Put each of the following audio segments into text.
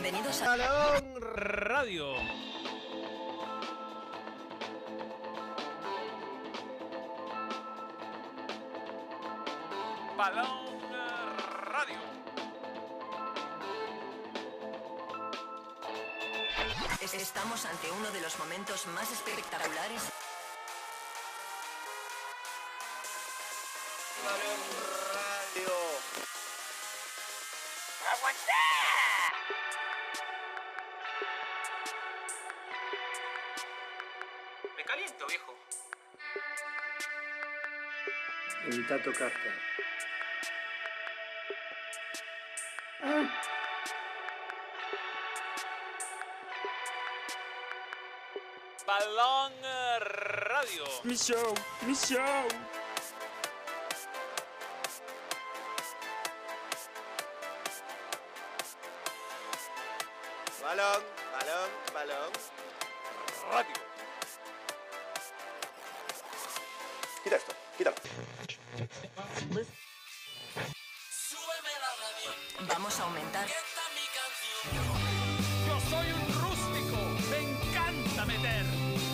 Bienvenidos a Balón Radio. Balón Radio. Estamos ante uno de los momentos más espectaculares. Balón Radio. Me caliento, viejo. Evita tocarte. Balón Radio. Mi show, mi show. Balón, balón, balón. Radio. Quita esto, quítalo. Vamos a aumentar. Yo soy un rústico. Me encanta meter.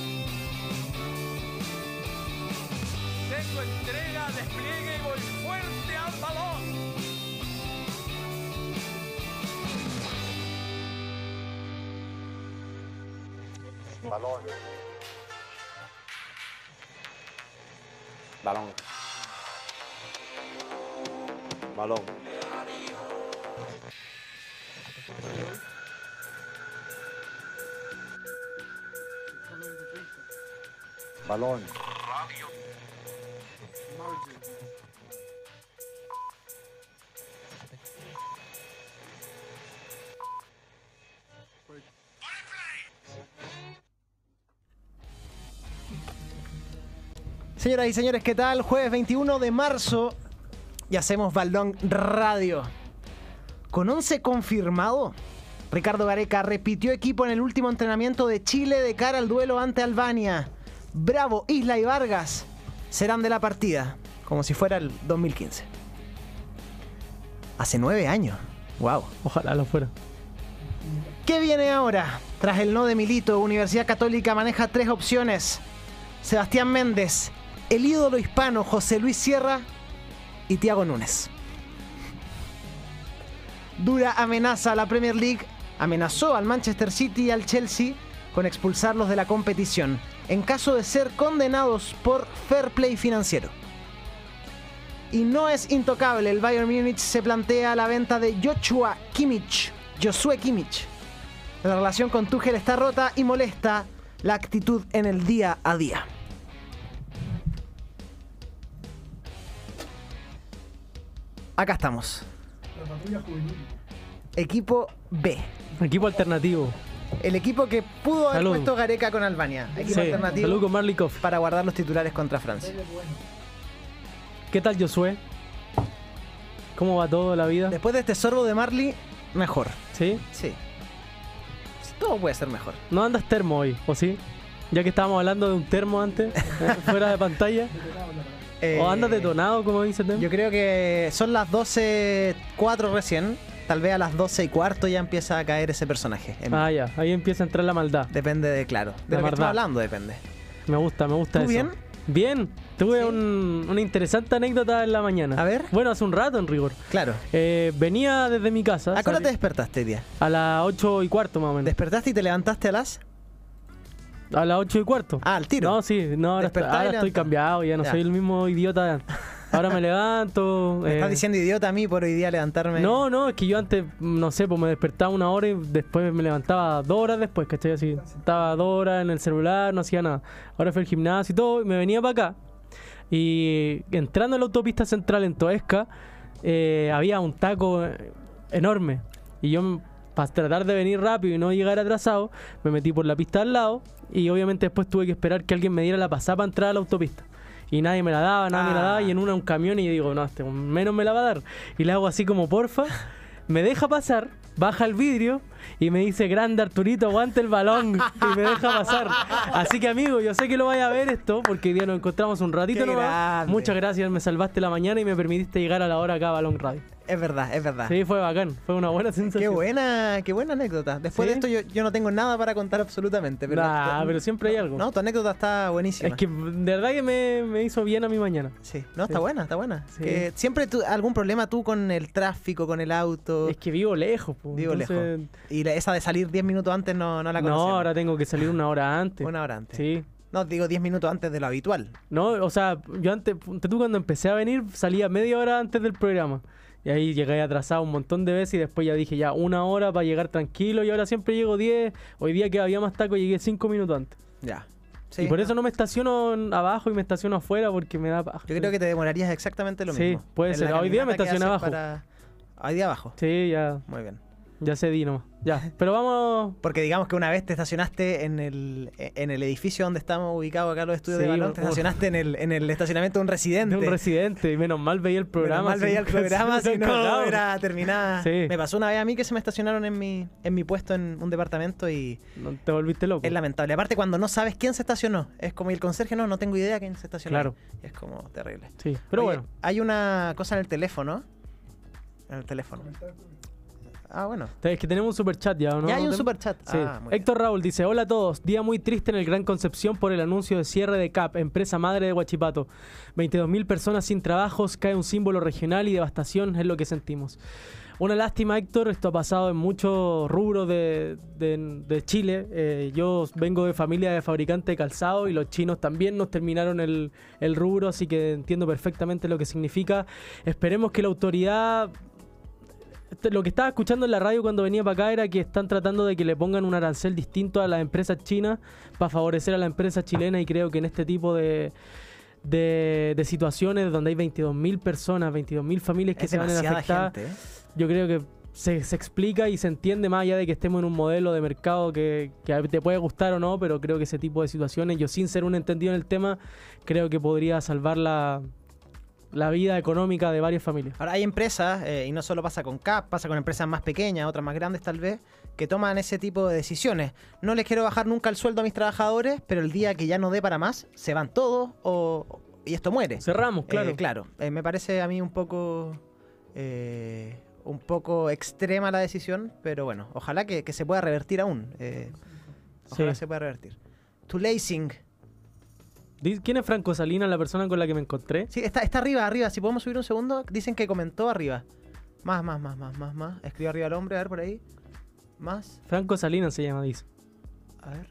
Tengo entrega, despliegue y voy fuerte al balón. Balón. Balón. Balón. Balón. Señoras y señores, ¿qué tal? Jueves 21 de marzo y hacemos Balón Radio. Con 11 confirmado, Ricardo Gareca repitió equipo en el último entrenamiento de Chile de cara al duelo ante Albania. Bravo, Isla y Vargas serán de la partida, como si fuera el 2015. Hace 9 años. Wow. Ojalá lo fuera. ¿Qué viene ahora? Tras el no de Milito, Universidad Católica maneja 3 opciones. Sebastián Méndez, el ídolo hispano José Luis Sierra y Thiago Núñez. Dura amenaza a la Premier League. Amenazó al Manchester City y al Chelsea con expulsarlos de la competición en caso de ser condenados por fair play financiero. Y no es intocable, el Bayern Múnich se plantea la venta de Joshua Kimmich. La relación con Tuchel está rota y molesta la actitud en el día a día. Acá estamos. Equipo B. Equipo alternativo. El equipo que pudo haber Salud. puesto Gareca con Albania. Equipo Sí, alternativo salud con Marley Coff. para guardar los titulares contra Francia. ¿Qué tal, Josué? ¿Cómo va todo la vida? Después de este sorbo de Marley, mejor. ¿Sí? Sí. Todo puede ser mejor. ¿No andas termo hoy, o sí? Ya que estábamos hablando de un termo antes, fuera de pantalla. ¿O andas detonado, como dice Tem? Yo creo que son las 12:04 recién. Tal vez a las 12:15 ya empieza a caer ese personaje. Ah, ya. Ahí empieza a entrar la maldad. Depende de, claro. De La lo que estamos maldad. hablando depende. Me gusta ¿Tú eso. bien? Bien. Tuve ¿Sí? una interesante anécdota en la mañana. A ver. Bueno, hace un rato en rigor. Claro. Venía desde mi casa. ¿A qué hora salí te despertaste, tía? a las 8:15 más o menos. ¿Despertaste y te levantaste a las? A las 8:15. Ah, al tiro. No, sí, no, ahora, Despertá y ahora estoy levantá. cambiado, ya no Ya. soy el mismo idiota de antes. Ahora me levanto. ¿Me estás diciendo idiota a mí por hoy día levantarme? No, es que yo antes, no sé, pues me despertaba 1 hora y después me levantaba 2 horas después, ¿cachai? Así, estaba 2 horas en el celular, no hacía nada. Ahora fui al gimnasio y todo, y me venía para acá. Y entrando en la autopista central en Toesca, había un taco enorme. Y yo, para tratar de venir rápido y no llegar atrasado, me metí por la pista al lado. Y obviamente después tuve que esperar que alguien me diera la pasada para entrar a la autopista. Y nadie me la daba, y en un camión, y yo digo, no, este menos me la va a dar. Y le hago así como, porfa, me deja pasar, baja el vidrio, y me dice, grande Arturito, aguante el balón, y me deja pasar. Así que, amigo, yo sé que lo vaya a ver esto, porque hoy día nos encontramos un ratito Qué nomás. grande. Muchas gracias, me salvaste la mañana y me permitiste llegar a la hora acá a Balón Radio. Es verdad, es verdad. Sí, fue bacán, fue una buena sensación. Qué buena anécdota. Después ¿Sí? de esto yo no tengo nada para contar absolutamente. Pero, Nah, pero siempre hay algo. No, tu anécdota está buenísima. Es que de verdad que me hizo bien a mi mañana. Sí, no, está buena, está buena. Sí. Que siempre algún problema tú con el tráfico, con el auto. Es que vivo lejos, po. Vivo Entonces, lejos. Y esa de salir 10 minutos antes no la conocemos. no, ahora tengo que salir una hora antes. Una hora antes. Sí. No, digo 10 minutos antes de lo habitual. No, o sea, yo antes, ponte tú cuando empecé a venir, salía media hora antes del programa. Y ahí llegué atrasado un montón de veces y después ya dije ya una hora para llegar tranquilo y ahora siempre llego 10. Hoy día que había más tacos llegué 5 minutos antes. Ya. Sí, y por eso no me estaciono abajo y me estaciono afuera porque me da paja. Yo creo que te demorarías exactamente lo Sí, mismo. puede En ser. la Hoy día me caminata que estacioné haces abajo. Hoy día abajo. Sí, Muy bien. ya cedí nomás. Ya, pero vamos... Porque digamos que una vez te estacionaste en el edificio donde estamos ubicados acá los estudios Sí, de Balón, te estacionaste en el estacionamiento de un residente. De un residente y menos mal veía el programa. Menos mal veía el programa, si no cagado. era terminada. Sí. Me pasó una vez a mí que se me estacionaron en mi puesto en un departamento y No te volviste loco. es lamentable. Aparte cuando no sabes quién se estacionó, es como y el conserje no tengo idea quién se estacionó. Claro. Y es como terrible. Sí, pero Oye, bueno. hay una cosa en el teléfono. En el teléfono. Ah, bueno. Es que tenemos un super chat ya, ¿o ¿no? Ya hay un Tem- superchat. Sí. Ah, muy bien. Héctor Raúl dice, hola a todos, día muy triste en el Gran Concepción por el anuncio de cierre de CAP, empresa madre de Huachipato. 22.000 personas sin trabajos, cae un símbolo regional y devastación es lo que sentimos. Una lástima, Héctor, esto ha pasado en muchos rubros de Chile. Yo vengo de familia de fabricante de calzado y los chinos también nos terminaron el rubro, así que entiendo perfectamente lo que significa. Esperemos que la autoridad... Lo que estaba escuchando en la radio cuando venía para acá era que están tratando de que le pongan un arancel distinto a las empresas chinas para favorecer a la empresa chilena y creo que en este tipo de situaciones donde hay 22.000 personas, 22.000 familias que Es se van a ver demasiada afectadas, gente, ¿eh? yo creo que se explica y se entiende más allá de que estemos en un modelo de mercado que te puede gustar o no, pero creo que ese tipo de situaciones, yo sin ser un entendido en el tema, creo que podría salvar la vida económica de varias familias. Ahora hay empresas, y no solo pasa con CAP, pasa con empresas más pequeñas, otras más grandes tal vez, que toman ese tipo de decisiones. No les quiero bajar nunca el sueldo a mis trabajadores, pero el día que ya no dé para más, se van todos y esto muere. Cerramos, claro. Claro, me parece a mí un poco extrema la decisión, pero bueno, ojalá que se pueda revertir aún. Ojalá Sí. se pueda revertir. To Lacing. ¿Quién es Franco Salinas, la persona con la que me encontré? Sí, está arriba. Si podemos subir un segundo, dicen que comentó arriba. Más. Escribió arriba el hombre, a ver por ahí. Más. Franco Salinas se llama, dice. A ver.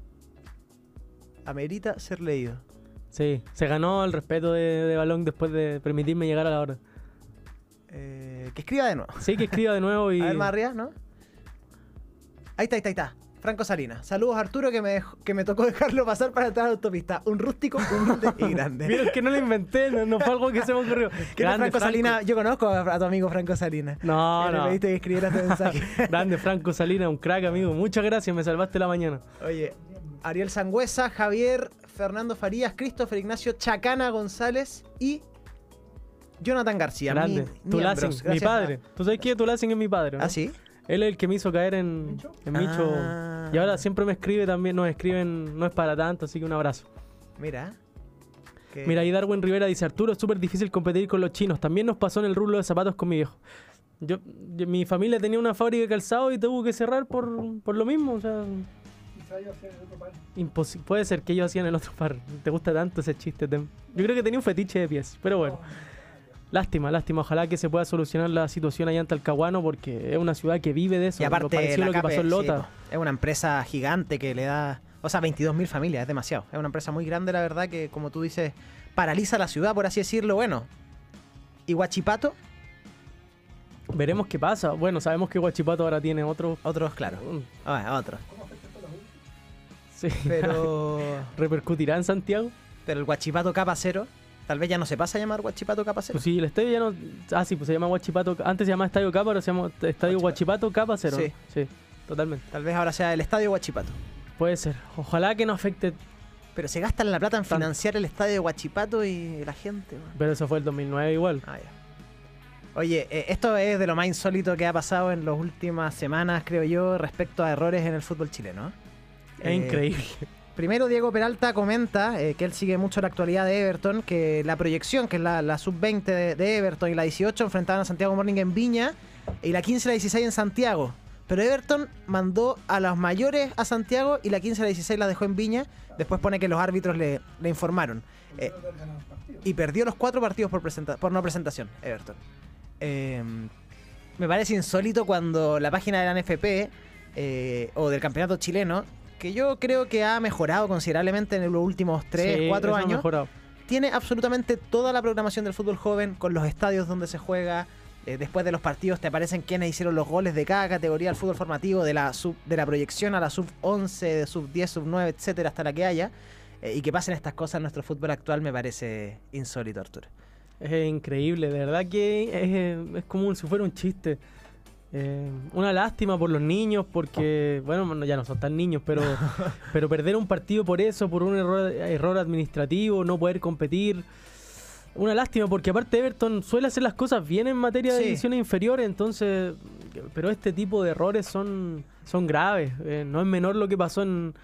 Amerita ser leído. Sí, se ganó el respeto de Balón después de permitirme llegar a la hora. Que escriba de nuevo. Sí, que escriba de nuevo y... A ver más arriba, ¿no? Ahí está. Franco Salinas. Saludos a Arturo que me tocó dejarlo pasar para entrar a la autopista. Un rústico, humilde y grande. Mira, es que no lo inventé, no fue algo que se me ocurrió. ¿Quién es Grande, Franco Salinas? Yo conozco a tu amigo Franco Salinas. No, Le no. pediste que escribiera este mensaje. Grande Franco Salinas, un crack, amigo. Muchas gracias, me salvaste la mañana. Oye, Ariel Sangüesa, Javier, Fernando Farías, Christopher Ignacio Chacana González y Jonathan García. Grande. Tulásin, miembros. mi Gracias. padre. ¿Tú sabes quién Tulásin es mi padre, no? ¿Ah, sí? Él es el que me hizo caer en Micho. Ah. Y ahora siempre me escribe también, nos escriben, no es para tanto, así que un abrazo. Mira. Que- Mira, ahí Darwin Rivera dice, Arturo, es súper difícil competir con los chinos. También nos pasó en el rublo de zapatos con mi viejo. Mi familia tenía una fábrica de calzado y tuvo que cerrar por lo mismo, o sea... Puede ser que ellos hacían el otro par. Te gusta tanto ese chiste, Tem. Yo creo que tenía un fetiche de pies, pero bueno. Lástima. Ojalá que se pueda solucionar la situación allá en Talcahuano porque es una ciudad que vive de eso. Y Lo aparte, parecido a lo que CAP, pasó en Lota. sí, es una empresa gigante que le da... O sea, 22.000 familias, es demasiado. Es una empresa muy grande, la verdad, que como tú dices, paraliza la ciudad, por así decirlo. Bueno, ¿y Huachipato? Veremos qué pasa. Bueno, sabemos que Huachipato ahora tiene otro... Otros, claro. Otros. Sí. Pero... ¿Repercutirá en Santiago? Pero el Huachipato Capa Cero, tal vez ya no se pasa a llamar Huachipato Capa Cero. Pues sí, el estadio ya no... Ah, sí, pues se llama Huachipato... Antes se llamaba Estadio Capa, ahora se llama Estadio Huachipato Capa Cero. Sí. Sí, totalmente. Tal vez ahora sea el Estadio Huachipato. Puede ser. Ojalá que no afecte... Pero se gastan la plata en Tanto. financiar el Estadio de Huachipato y la gente. Man. Pero eso fue el 2009 igual. Ah, ya. Oye, esto es de lo más insólito que ha pasado en las últimas semanas, creo yo, respecto a errores en el fútbol chileno. Es increíble. Primero, Diego Peralta comenta que él sigue mucho la actualidad de Everton, que la proyección, que es la sub-20 de Everton y la 18, enfrentaban a Santiago Morning en Viña, y la 15 y la 16 en Santiago. Pero Everton mandó a las mayores a Santiago y la 15 y la 16 la dejó en Viña. Después pone que los árbitros le informaron. Y perdió los 4 partidos por no presentación, Everton. Me parece insólito cuando la página de la NFP o del campeonato chileno, que yo creo que ha mejorado considerablemente en los últimos 3-4 años, tiene absolutamente toda la programación del fútbol joven, con los estadios donde se juega. Después de los partidos te aparecen quiénes hicieron los goles de cada categoría del fútbol formativo, de la proyección a la sub-11, de sub-10, sub-9, etcétera, hasta la que haya. Y que pasen estas cosas en nuestro fútbol actual me parece insólito, Arturo. Es increíble, de verdad que es como si fuera un chiste. Una lástima por los niños, porque, bueno, ya no son tan niños, pero perder un partido por eso, por un error administrativo, no poder competir. Una lástima, porque aparte Everton suele hacer las cosas bien en materia de divisiones inferiores, entonces, pero este tipo de errores son graves. No es menor lo que pasó en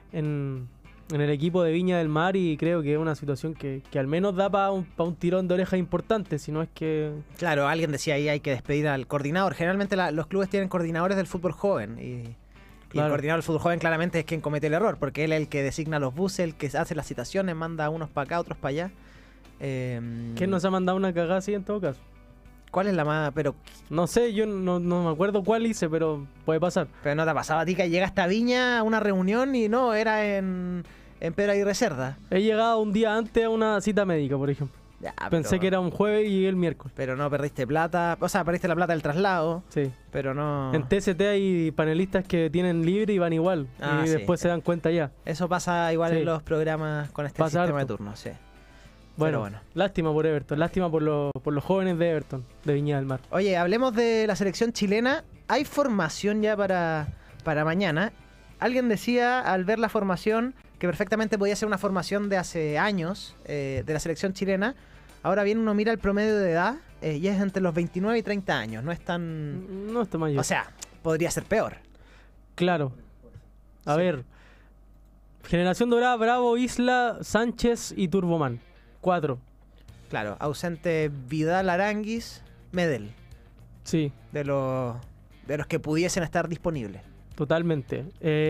el equipo de Viña del Mar, y creo que es una situación que al menos da para un tirón de oreja importante, si no es que... Claro, alguien decía ahí hay que despedir al coordinador. Generalmente los clubes tienen coordinadores del fútbol joven y el coordinador del fútbol joven claramente es quien comete el error, porque él es el que designa los buses, el que hace las citaciones, manda a unos para acá, otros para allá. ¿Quién nos ha mandado una cagada así en todo caso? ¿Cuál es la más...? Pero no sé, yo no me acuerdo cuál hice, pero puede pasar. Pero no te ha pasado a ti que llegaste a Viña a una reunión y no, era en Pedro Aguirre Cerda. He llegado un día antes a una cita médica, por ejemplo. Ya, Pensé que era un jueves y llegué el miércoles. Pero no perdiste plata, o sea, perdiste la plata del traslado. Sí. Pero no... En TST hay panelistas que tienen libre y van igual. Y después se dan cuenta ya. Eso pasa igual en los programas con este sistema de turnos, sí. Bueno, lástima por Everton, lástima por los jóvenes de Everton, de Viña del Mar. Oye, hablemos de la selección chilena. ¿Hay formación ya para mañana? Alguien decía al ver la formación que perfectamente podía ser una formación de hace años de la selección chilena. Ahora bien, uno mira el promedio de edad y es entre los 29 y 30 años. No es tan... No está mayor. O sea, podría ser peor. Claro. A ver. Generación Dorada, Bravo, Isla, Sánchez y Turboman. 4. Claro, ausente Vidal, Aranguis, Medel. Sí. De los que pudiesen estar disponibles. Totalmente.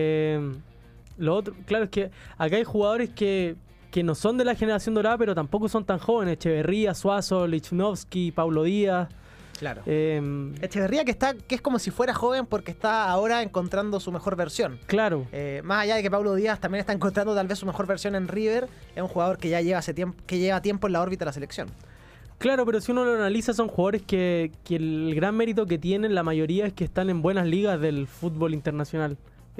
Lo otro, claro, es que acá hay jugadores que no son de la generación dorada, pero tampoco son tan jóvenes. Echeverría, Suazo, Lichnowsky, Paulo Díaz. Claro. Echeverría que es como si fuera joven porque está ahora encontrando su mejor versión. Claro. Más allá de que Paulo Díaz también está encontrando tal vez su mejor versión en River, es un jugador que ya lleva tiempo en la órbita de la selección. Claro, pero si uno lo analiza, son jugadores que el gran mérito que tienen, la mayoría, es que están en buenas ligas del fútbol internacional.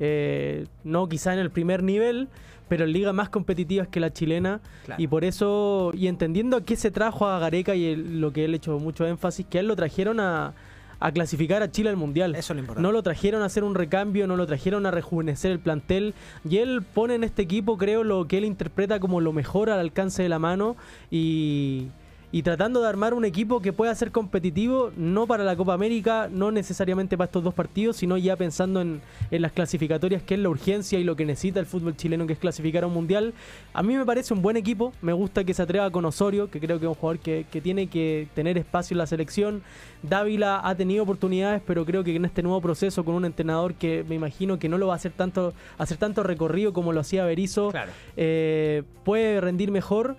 No quizá en el primer nivel, pero en ligas más competitivas que la chilena. Claro. Y por eso, y entendiendo a qué se trajo a Gareca y lo que él ha hecho mucho énfasis, que a él lo trajeron a clasificar a Chile al Mundial. Eso es lo importante. No lo trajeron a hacer un recambio, no lo trajeron a rejuvenecer el plantel, y él pone en este equipo, creo, lo que él interpreta como lo mejor al alcance de la mano, y tratando de armar un equipo que pueda ser competitivo, no para la Copa América, no necesariamente para estos 2 partidos, sino ya pensando en las clasificatorias, que es la urgencia y lo que necesita el fútbol chileno, que es clasificar a un mundial. A mí me parece un buen equipo, me gusta que se atreva con Osorio, que creo que es un jugador que tiene que tener espacio en la selección. Dávila ha tenido oportunidades, pero creo que en este nuevo proceso, con un entrenador que me imagino que no lo va a hacer tanto recorrido como lo hacía Berizzo, claro, puede rendir mejor.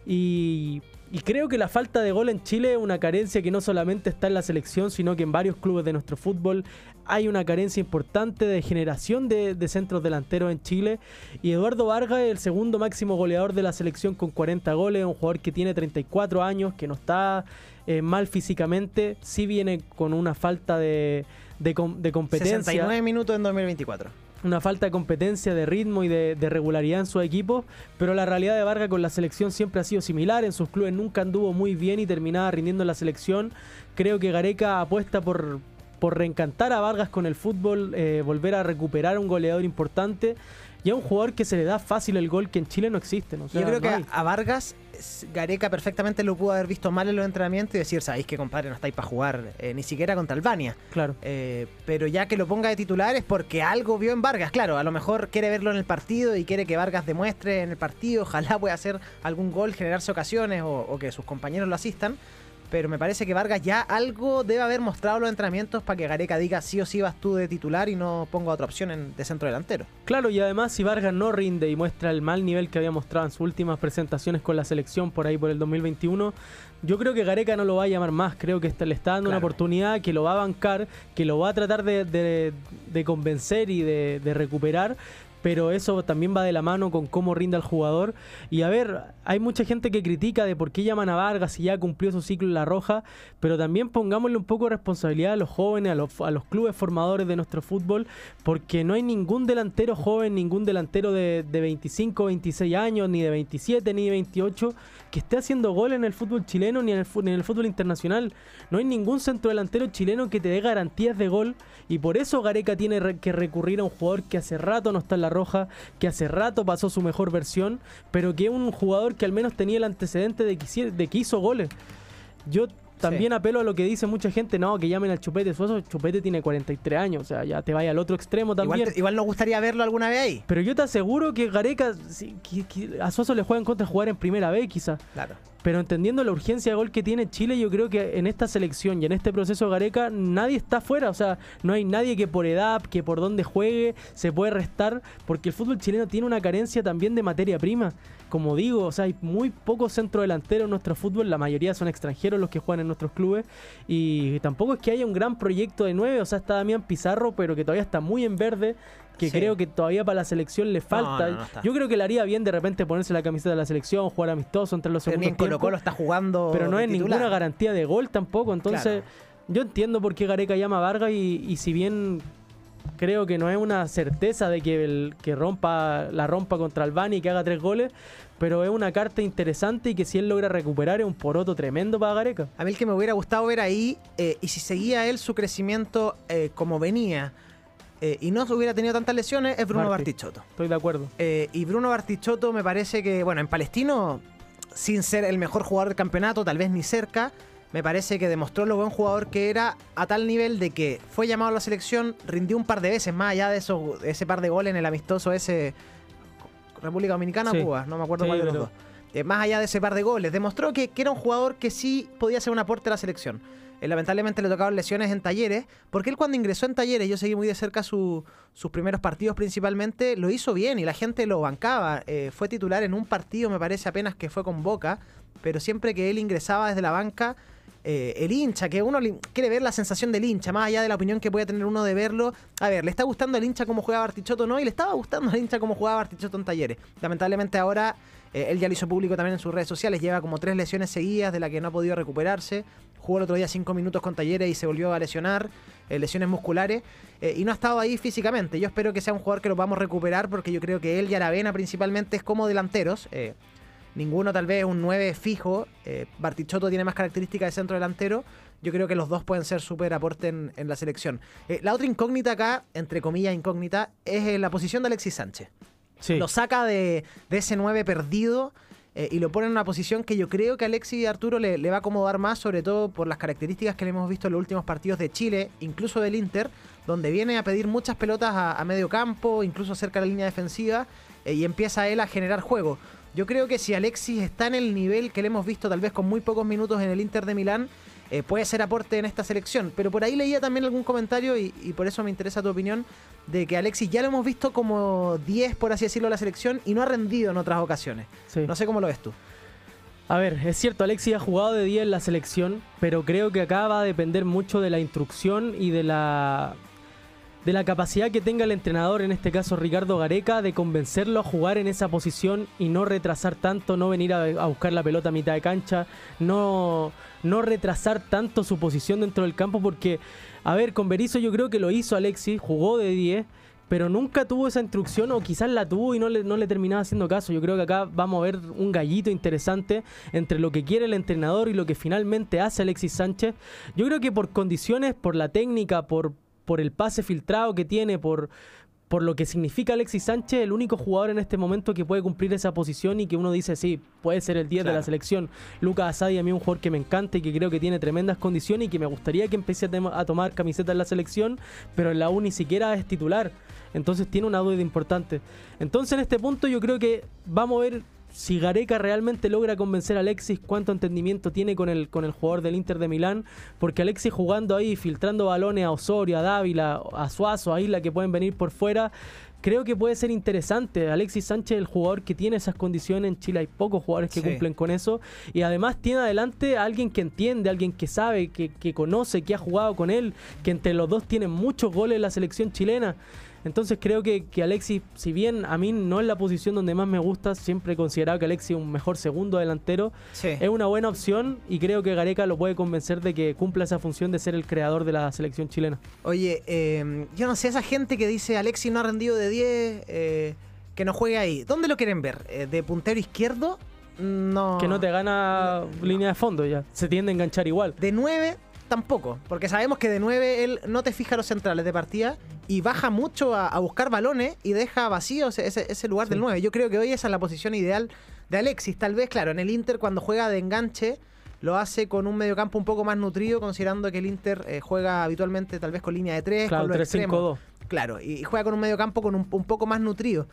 Y creo que la falta de gol en Chile es una carencia que no solamente está en la selección, sino que en varios clubes de nuestro fútbol hay una carencia importante de generación de centros delanteros en Chile. Y Eduardo Vargas es el segundo máximo goleador de la selección con 40 goles, un jugador que tiene 34 años, que no está mal físicamente, sí viene con una falta de competencia. 69 minutos en 2024. Una falta de competencia, de ritmo y de regularidad en su equipo, pero la realidad de Vargas con la selección siempre ha sido similar. En sus clubes nunca anduvo muy bien y terminaba rindiendo en la selección. Creo que Gareca apuesta por reencantar a Vargas con el fútbol, volver a recuperar un goleador importante. y es un jugador que se le da fácil el gol, que en Chile no existe. O sea, yo creo no que hay. a Vargas, Gareca perfectamente lo pudo haber visto mal en los entrenamientos y decir, sabéis que compadre, no estáis para jugar ni siquiera contra Albania. Claro. Pero ya que lo ponga de titular es porque algo vio en Vargas. Claro, a lo mejor quiere verlo en el partido y quiere que Vargas demuestre en el partido. Ojalá pueda hacer algún gol, generarse ocasiones o que sus compañeros lo asistan. Pero me parece que Vargas ya algo debe haber mostrado en los entrenamientos para que Gareca diga sí o sí vas tú de titular y no ponga otra opción de centro delantero. Claro, y además si Vargas no rinde y muestra el mal nivel que había mostrado en sus últimas presentaciones con la selección por ahí por el 2021, yo creo que Gareca no lo va a llamar más. Creo que le está dando una oportunidad, que lo va a bancar, que lo va a tratar de convencer y de recuperar. Pero eso también va de la mano con cómo rinda el jugador. Y a ver, hay mucha gente que critica de por qué llaman a Vargas si ya cumplió su ciclo en La Roja, pero también pongámosle un poco de responsabilidad a los jóvenes, a los clubes formadores de nuestro fútbol, porque no hay ningún delantero joven, ningún delantero de 25, 26 años, ni de 27, ni de 28, que esté haciendo gol en el fútbol chileno, ni en el fútbol internacional. No hay ningún centrodelantero chileno que te dé garantías de gol, y por eso Gareca tiene que recurrir a un jugador que hace rato no está en La Roja, que hace rato pasó su mejor versión, pero que es un jugador que al menos tenía el antecedente de que hizo goles. Yo también apelo a lo que dice mucha gente, no, que llamen al Chupete Suazo. Chupete tiene 43 años, o sea, ya te vaya al otro extremo también. Igual nos gustaría verlo alguna vez ahí. Pero yo te aseguro que Gareca, a Suazo le juega en contra de jugar en primera vez quizás. Claro. Pero entendiendo la urgencia de gol que tiene Chile, yo creo que en esta selección y en este proceso de Gareca nadie está fuera. O sea, no hay nadie que por edad, que por donde juegue, se puede restar, porque el fútbol chileno tiene una carencia también de materia prima. Como digo, o sea, hay muy pocos centrodelanteros en nuestro fútbol, la mayoría son extranjeros los que juegan en nuestros clubes, y tampoco es que haya un gran proyecto de 9, o sea, está Damián Pizarro, pero que todavía está muy en verde, que creo que todavía para la selección le falta. No yo creo que le haría bien de repente ponerse la camiseta de la selección, jugar amistoso entre los segundos tiempos. Colo-Colo está jugando pero no es titular. Ninguna garantía de gol tampoco, entonces yo entiendo por qué Gareca llama a Vargas y si bien creo que no es una certeza de que la rompa contra Albania y que haga 3 goles, pero es una carta interesante y que si él logra recuperar es un poroto tremendo para Gareca. A mí el que me hubiera gustado ver ahí, y si seguía él su crecimiento como venía, y no hubiera tenido tantas lesiones, es Bruno Bartichotto. Estoy de acuerdo. Y Bruno Bartichotto me parece que, bueno, en Palestino, sin ser el mejor jugador del campeonato, tal vez ni cerca, me parece que demostró lo buen jugador que era, a tal nivel de que fue llamado a la selección, rindió un par de veces, más allá de ese par de goles en el amistoso ese República Dominicana o Cuba, no me acuerdo cuál de los dos. Más allá de ese par de goles, demostró que era un jugador que sí podía ser un aporte a la selección. Lamentablemente le tocaron lesiones en Talleres, porque él cuando ingresó en Talleres, yo seguí muy de cerca sus primeros partidos principalmente, lo hizo bien y la gente lo bancaba. Fue titular en un partido, me parece apenas que fue con Boca, pero siempre que él ingresaba desde la banca, el hincha, que uno quiere ver la sensación del hincha, más allá de la opinión que pueda tener uno de verlo. A ver, ¿le está gustando al hincha cómo juega Bartichotto? No, y le estaba gustando al hincha cómo jugaba Bartichotto en Talleres. Lamentablemente ahora, él ya lo hizo público también en sus redes sociales, lleva como 3 lesiones seguidas de las que no ha podido recuperarse. Jugó el otro día 5 minutos con Talleres y se volvió a lesionar, lesiones musculares, y no ha estado ahí físicamente. Yo espero que sea un jugador que lo podamos recuperar, porque yo creo que él y Aravena principalmente es como delanteros. Ninguno tal vez un 9 fijo. Bartichotto tiene más características de centro delantero. Yo creo que los dos pueden ser súper aporte en la selección. La otra incógnita acá, entre comillas incógnita, es la posición de Alexis Sánchez. Sí. Lo saca de ese 9 perdido y lo pone en una posición que yo creo que a Alexis Arturo le va a acomodar más, sobre todo por las características que le hemos visto en los últimos partidos de Chile, incluso del Inter, donde viene a pedir muchas pelotas a medio campo, incluso cerca de la línea defensiva, y empieza él a generar juego. Yo creo que si Alexis está en el nivel que le hemos visto, tal vez con muy pocos minutos en el Inter de Milán, puede ser aporte en esta selección. Pero por ahí leía también algún comentario, y por eso me interesa tu opinión, de que Alexis ya lo hemos visto como 10, por así decirlo, en la selección, y no ha rendido en otras ocasiones. Sí. No sé cómo lo ves tú. A ver, es cierto, Alexis ha jugado de 10 en la selección, pero creo que acá va a depender mucho de la instrucción y de la capacidad que tenga el entrenador, en este caso Ricardo Gareca, de convencerlo a jugar en esa posición y no retrasar tanto, no venir a buscar la pelota a mitad de cancha, no retrasar tanto su posición dentro del campo, porque, a ver, con Berizzo yo creo que lo hizo Alexis, jugó de 10, pero nunca tuvo esa instrucción, o quizás la tuvo y no le terminaba haciendo caso. Yo creo que acá vamos a ver un gallito interesante entre lo que quiere el entrenador y lo que finalmente hace Alexis Sánchez. Yo creo que por condiciones, por la técnica, por el pase filtrado que tiene, por por lo que significa Alexis Sánchez, el único jugador en este momento que puede cumplir esa posición y que uno dice, sí, puede ser el 10 de la selección. Lucas Asadi a mí es un jugador que me encanta y que creo que tiene tremendas condiciones y que me gustaría que empiece a tomar camiseta en la selección, pero en la U ni siquiera es titular. Entonces tiene una duda importante. Entonces en este punto yo creo que vamos a ver si Gareca realmente logra convencer a Alexis, cuánto entendimiento tiene con el jugador del Inter de Milán, porque Alexis jugando ahí, filtrando balones a Osorio, a Dávila, a Suazo, a Isla que pueden venir por fuera, creo que puede ser interesante. Alexis Sánchez es el jugador que tiene esas condiciones. En Chile hay pocos jugadores que cumplen con eso, y además tiene adelante a alguien que entiende, alguien que sabe, que conoce, que ha jugado con él, que entre los dos tienen muchos goles en la selección chilena. Entonces creo que Alexis, si bien a mí no es la posición donde más me gusta, siempre he considerado que Alexis es un mejor segundo delantero, es una buena opción y creo que Gareca lo puede convencer de que cumpla esa función de ser el creador de la selección chilena. Oye, yo no sé, esa gente que dice Alexis no ha rendido de 10, que no juegue ahí, ¿dónde lo quieren ver? ¿De puntero izquierdo? No. Que no te gana línea de fondo ya, se tiende a enganchar igual. De 9 tampoco, porque sabemos que de 9 él no te fija los centrales de partida y baja mucho a buscar balones y deja vacío ese lugar del 9. Yo creo que hoy esa es la posición ideal de Alexis. Tal vez, claro, en el Inter cuando juega de enganche lo hace con un mediocampo un poco más nutrido, considerando que el Inter juega habitualmente tal vez con línea de 3, claro, con los 3-5-2. Claro, y juega con un mediocampo con un poco más nutrido.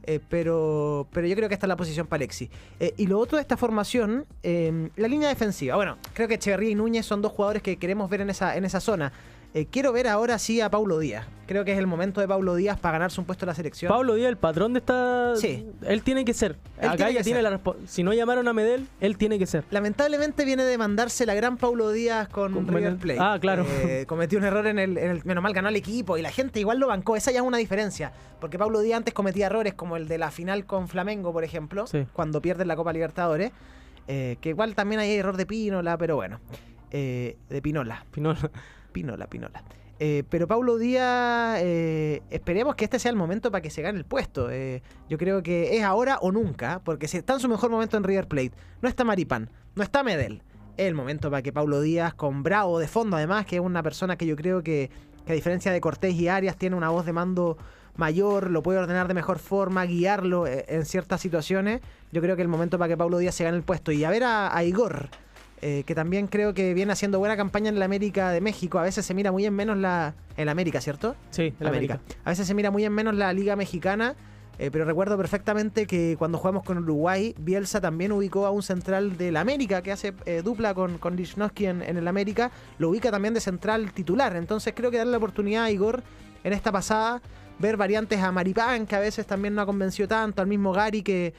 Pero yo creo que esta es la posición para Alexis. Y lo otro de esta formación, la línea defensiva. Bueno, creo que Echeverría y Núñez son dos jugadores que queremos ver en esa zona. Quiero ver ahora sí a Paulo Díaz. Creo que es el momento de Paulo Díaz para ganarse un puesto en la selección. Paulo Díaz, el patrón de esta... Sí. Él tiene que ser. Acá ya tiene la si no llamaron a Medel, él tiene que ser. Lamentablemente viene de mandarse la gran Paulo Díaz con River Plate. Ah, claro. Cometió un error en el... Menos mal ganó el equipo y la gente igual lo bancó. Esa ya es una diferencia. Porque Paulo Díaz antes cometía errores como el de la final con Flamengo, por ejemplo. Sí. Cuando pierden la Copa Libertadores. Que igual también hay error de Pinola, pero bueno. De Pinola. Pinola. Pero Paulo Díaz, esperemos que este sea el momento para que se gane el puesto. Yo creo que es ahora o nunca, porque si está en su mejor momento en River Plate, no está Maripán, no está Medel, es el momento para que Paulo Díaz, con Bravo de fondo además, que es una persona que yo creo que a diferencia de Cortés y Arias, tiene una voz de mando mayor, lo puede ordenar de mejor forma, guiarlo en ciertas situaciones. Yo creo que es el momento para que Paulo Díaz se gane el puesto. Y a ver a Igor, que también creo que viene haciendo buena campaña en la América de México. A veces se mira muy en menos en la América, ¿cierto? Sí, en la América. A veces se mira muy en menos la Liga Mexicana, pero recuerdo perfectamente que cuando jugamos con Uruguay, Bielsa también ubicó a un central del América que hace dupla con Lichnowsky en el América, lo ubica también de central titular. Entonces creo que darle la oportunidad a Igor en esta pasada, ver variantes a Maripán, que a veces también no ha convencido tanto, al mismo Gary que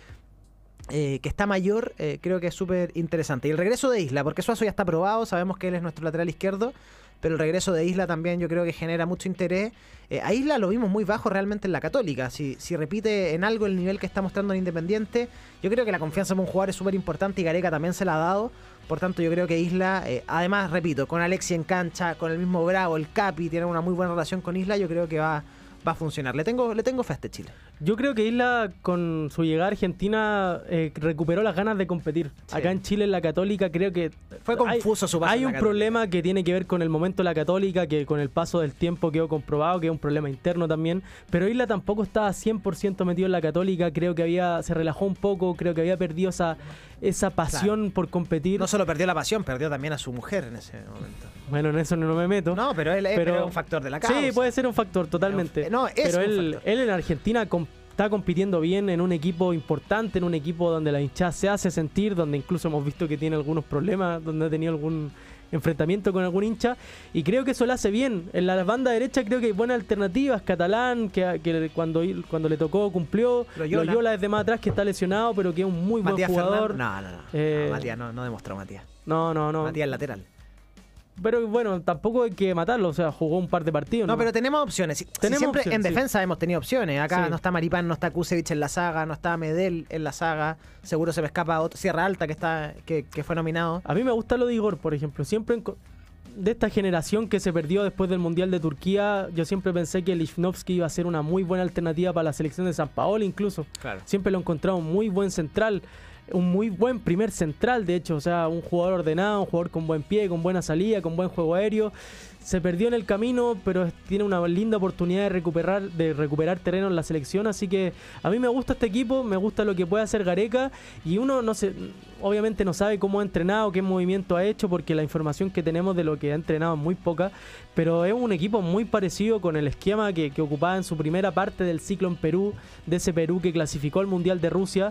está mayor, creo que es súper interesante. Y el regreso de Isla, porque Suazo ya está probado, sabemos que él es nuestro lateral izquierdo, pero el regreso de Isla también yo creo que genera mucho interés. A Isla lo vimos muy bajo realmente en la Católica. Si repite en algo el nivel que está mostrando en Independiente, yo creo que la confianza en un jugador es súper importante y Gareca también se la ha dado. Por tanto, yo creo que Isla, además, repito, con Alexis en cancha, con el mismo Bravo, el Capi, tiene una muy buena relación con Isla, yo creo que va a funcionar. Le tengo fe a este Chile. Yo creo que Isla, con su llegada a Argentina, recuperó las ganas de competir. Sí. Acá en Chile, en la Católica, creo que fue confuso su paso. Hay un problema que tiene que ver con el momento de la Católica, que con el paso del tiempo quedó comprobado, que es un problema interno también. Pero Isla tampoco estaba 100% metido en la Católica. Creo que se relajó un poco, creo que había perdido esa pasión por competir. No solo perdió la pasión, perdió también a su mujer en ese momento. Bueno, en eso no me meto. No, pero él es un factor de la causa. Sí, puede ser un factor, totalmente. Pero él en Argentina está compitiendo bien en un equipo importante, en un equipo donde la hinchada se hace sentir, donde incluso hemos visto que tiene algunos problemas, donde ha tenido algún enfrentamiento con algún hincha, y creo que eso lo hace bien. En la banda derecha creo que hay buenas alternativas. Catalán, que cuando le tocó cumplió. Loyola desde más atrás, que está lesionado, pero que es un muy buen jugador. No. Matías no demostró Matías. No. Matías lateral. Pero bueno, tampoco hay que matarlo, o sea, jugó un par de partidos. No, pero tenemos opciones. Siempre opciones, en defensa hemos tenido opciones. Acá no está Maripán, no está Kusevich en la saga, no está Medel en la saga. Seguro se me escapa Sierra Alta, que fue nominado. A mí me gusta lo de Igor, por ejemplo. Siempre de esta generación que se perdió después del Mundial de Turquía, yo siempre pensé que Lichnowsky iba a ser una muy buena alternativa para la selección de San Paolo incluso. Claro. Siempre lo he encontrado un muy buen central. un muy buen primer central, de hecho, o sea, un jugador ordenado, un jugador con buen pie, con buena salida, con buen juego aéreo. Se perdió en el camino, pero tiene una linda oportunidad de recuperar terreno en la selección, así que a mí me gusta este equipo, me gusta lo que puede hacer Gareca, y uno no sé, obviamente no sabe cómo ha entrenado, qué movimiento ha hecho, porque la información que tenemos de lo que ha entrenado es muy poca, pero es un equipo muy parecido con el esquema que ocupaba en su primera parte del ciclo en Perú, de ese Perú que clasificó al Mundial de Rusia.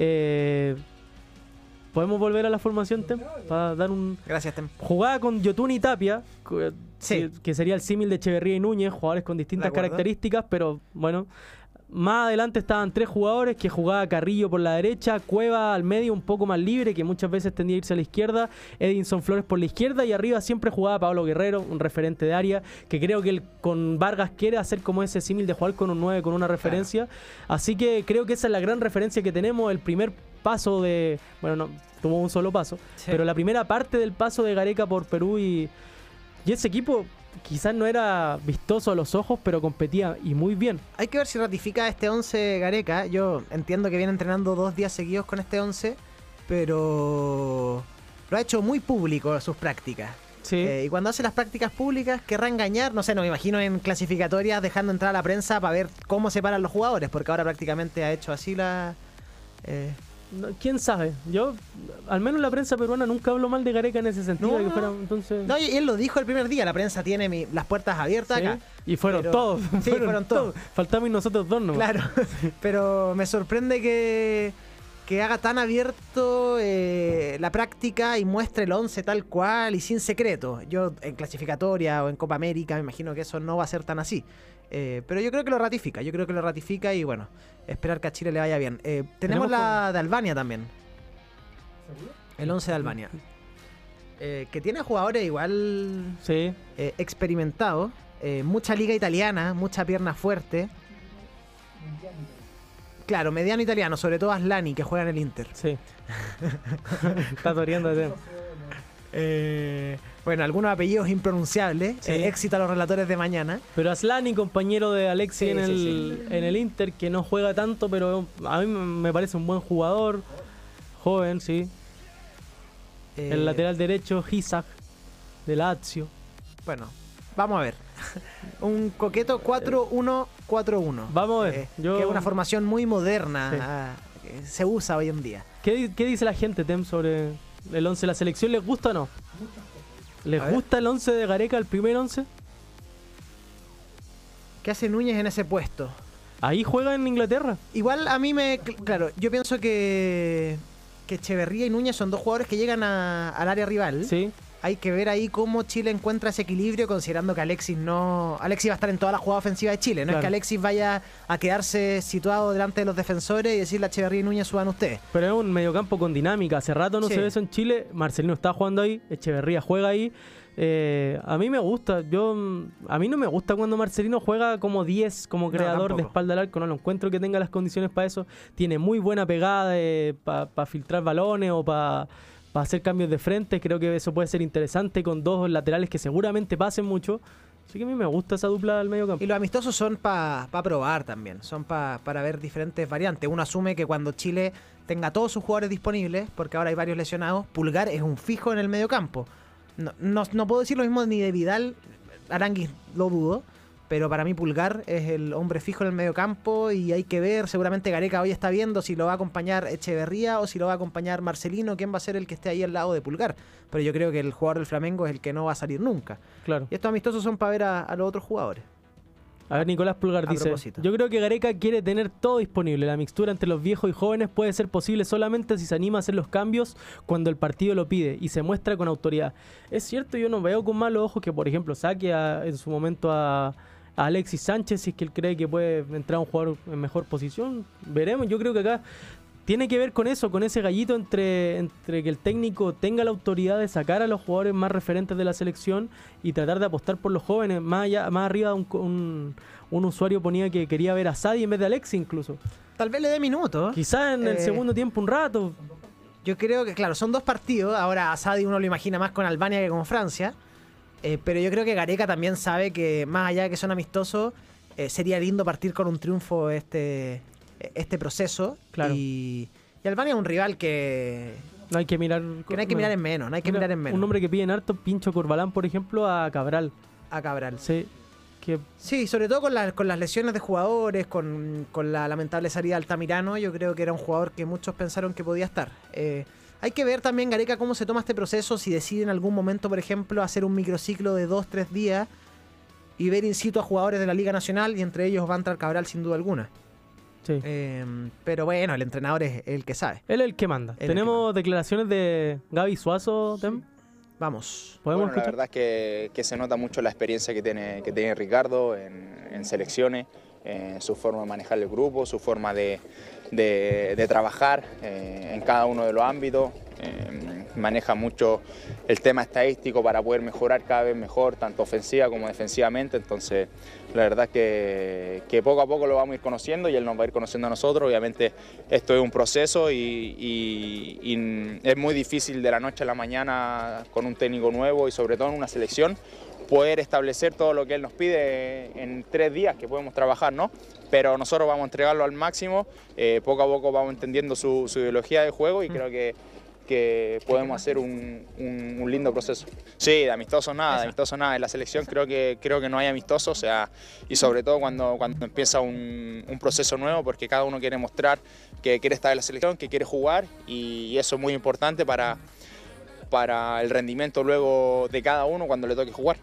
¿Podemos volver a la formación, Tem? Para dar un... Gracias, Tem. Jugaba con Yotun y Tapia, Sí. que sería el símil de Echeverría y Núñez, jugadores con distintas características, pero bueno. Más adelante estaban 3 jugadores, que jugaba Carrillo por la derecha, Cueva al medio un poco más libre, que muchas veces tendía a irse a la izquierda, Edinson Flores por la izquierda, y arriba siempre jugaba Pablo Guerrero, un referente de área, que creo que él con Vargas quiere hacer como ese símil de jugar con un 9, con una referencia. Así que creo que esa es la gran referencia que tenemos, el primer paso de... Bueno, no, tuvo un solo paso, pero la primera parte del paso de Gareca por Perú, y ese equipo quizás no era vistoso a los ojos, pero competía y muy bien. Hay que ver si ratifica este 11 Gareca. Yo entiendo que viene entrenando 2 días seguidos con este 11, pero lo ha hecho muy público sus prácticas. Sí. Y cuando hace las prácticas públicas querrá engañar, no sé, no me imagino en clasificatorias dejando entrar a la prensa para ver cómo se paran los jugadores, porque ahora prácticamente ha hecho así la... ¿Quién sabe? Yo, al menos la prensa peruana nunca habló mal de Gareca en ese sentido. Entonces... No, y él lo dijo el primer día, la prensa tiene las puertas abiertas acá. Y fueron todos. Sí, fueron todos. Faltamos nosotros dos, ¿no? Claro, pero me sorprende que haga tan abierto la práctica y muestre el 11 tal cual y sin secreto. Yo en clasificatoria o en Copa América me imagino que eso no va a ser tan así. Pero yo creo que lo ratifica, y bueno, esperar que a Chile le vaya bien. Tenemos la de Albania también. El 11 de Albania. Que tiene jugadores igual experimentados. Mucha liga italiana, mucha pierna fuerte. Claro, mediano italiano, sobre todo Aslani, que juega en el Inter. Sí. Está toreando de tema. Bueno, algunos apellidos impronunciables. Éxito a los relatores de mañana. Pero Aslani, compañero de Alexis en el Inter, que no juega tanto, pero a mí me parece un buen jugador. Joven, sí. El lateral derecho, Isak, de Lazio. Bueno, vamos a ver. Un coqueto 4-1-4-1. Vamos a ver. Que es una formación muy moderna. Se usa hoy en día. ¿Qué dice la gente, Tem, sobre el 11 de la selección? ¿Les gusta o no? ¿Les gusta el 11 de Gareca, el primer 11? ¿Qué hace Núñez en ese puesto? Ahí juega en Inglaterra. Igual a mí Claro, yo pienso que Echeverría y Núñez son 2 jugadores que llegan al área rival. Sí. Hay que ver ahí cómo Chile encuentra ese equilibrio, considerando que Alexis va a estar en toda la jugada ofensiva de Chile. No es que Alexis vaya a quedarse situado delante de los defensores y decirle a Echeverría y Núñez suban ustedes. Pero es un mediocampo con dinámica. Hace rato no se ve eso en Chile. Marcelino está jugando ahí, Echeverría juega ahí. A mí me gusta. A mí no me gusta cuando Marcelino juega como 10, como creador de espalda al arco. No lo encuentro que tenga las condiciones para eso. Tiene muy buena pegada para filtrar balones o para hacer cambios de frente. Creo que eso puede ser interesante con 2 laterales que seguramente pasen mucho. Así que a mí me gusta esa dupla del medio campo. Y los amistosos son para probar también. Son para ver diferentes variantes. Uno asume que cuando Chile tenga todos sus jugadores disponibles, porque ahora hay varios lesionados, Pulgar es un fijo en el medio campo. No puedo decir lo mismo ni de Vidal. Aranguis lo dudo. Pero para mí Pulgar es el hombre fijo en el medio campo y hay que ver, seguramente Gareca hoy está viendo si lo va a acompañar Echeverría o si lo va a acompañar Marcelino, quién va a ser el que esté ahí al lado de Pulgar. Pero yo creo que el jugador del Flamengo es el que no va a salir nunca. Claro. Y estos amistosos son para ver a los otros jugadores. A ver, Nicolás Pulgar dice: yo creo que Gareca quiere tener todo disponible. La mixtura entre los viejos y jóvenes puede ser posible solamente si se anima a hacer los cambios cuando el partido lo pide y se muestra con autoridad. Es cierto, yo no veo con malos ojos que, por ejemplo, saque en su momento a Alexis Sánchez, si es que él cree que puede entrar un jugador en mejor posición. Veremos. Yo creo que acá tiene que ver con eso, con ese gallito entre que el técnico tenga la autoridad de sacar a los jugadores más referentes de la selección y tratar de apostar por los jóvenes. Más arriba un usuario ponía que quería ver a Sadi en vez de Alexis incluso. Tal vez le dé minutos. Quizás en el segundo tiempo un rato. Yo creo que, claro, son 2 partidos. Ahora a Sadi uno lo imagina más con Albania que con Francia. Pero yo creo que Gareca también sabe que más allá de que son amistosos, sería lindo partir con un triunfo este proceso. Claro. Y Y Albania es un rival que No hay que mirar... no hay que mirar en menos, no hay que mirar en menos. Un nombre que piden harto, Pincho Corbalán, por ejemplo, a Cabral. A Cabral. Sí, que Sí, sobre todo con las lesiones de jugadores, con la lamentable salida de Altamirano, yo creo que era un jugador que muchos pensaron que podía estar. Hay que ver también, Gareca, cómo se toma este proceso, si decide en algún momento, por ejemplo, hacer un microciclo de 2-3 días y ver in situ a jugadores de la Liga Nacional, y entre ellos va a entrar Cabral sin duda alguna. sí. Pero bueno, el entrenador es el que sabe. Él es el que manda. el Tenemos declaraciones de Gaby Suazo, Tem. Vamos. ¿Podemos Bueno, la escuchar? verdad es que se nota mucho la experiencia que tiene Ricardo en selecciones, su forma de manejar el grupo, su forma de trabajar en cada uno de los ámbitos. Maneja mucho el tema estadístico para poder mejorar cada vez mejor, tanto ofensiva como defensivamente. Entonces, la verdad es que poco a poco lo vamos a ir conociendo y él nos va a ir conociendo a nosotros. Obviamente, esto es un proceso y es muy difícil de la noche a la mañana con un técnico nuevo y sobre todo en una selección poder establecer todo lo que él nos pide en 3 días que podemos trabajar, ¿no? Pero nosotros vamos a entregarlo al máximo, poco a poco vamos entendiendo su ideología de juego y creo que podemos hacer un lindo proceso. Sí, de amistosos nada, en la selección creo que no hay amistosos, o sea, y sobre todo cuando empieza un proceso nuevo, porque cada uno quiere mostrar que quiere estar en la selección, que quiere jugar, y eso es muy importante para el rendimiento luego de cada uno cuando le toque jugar.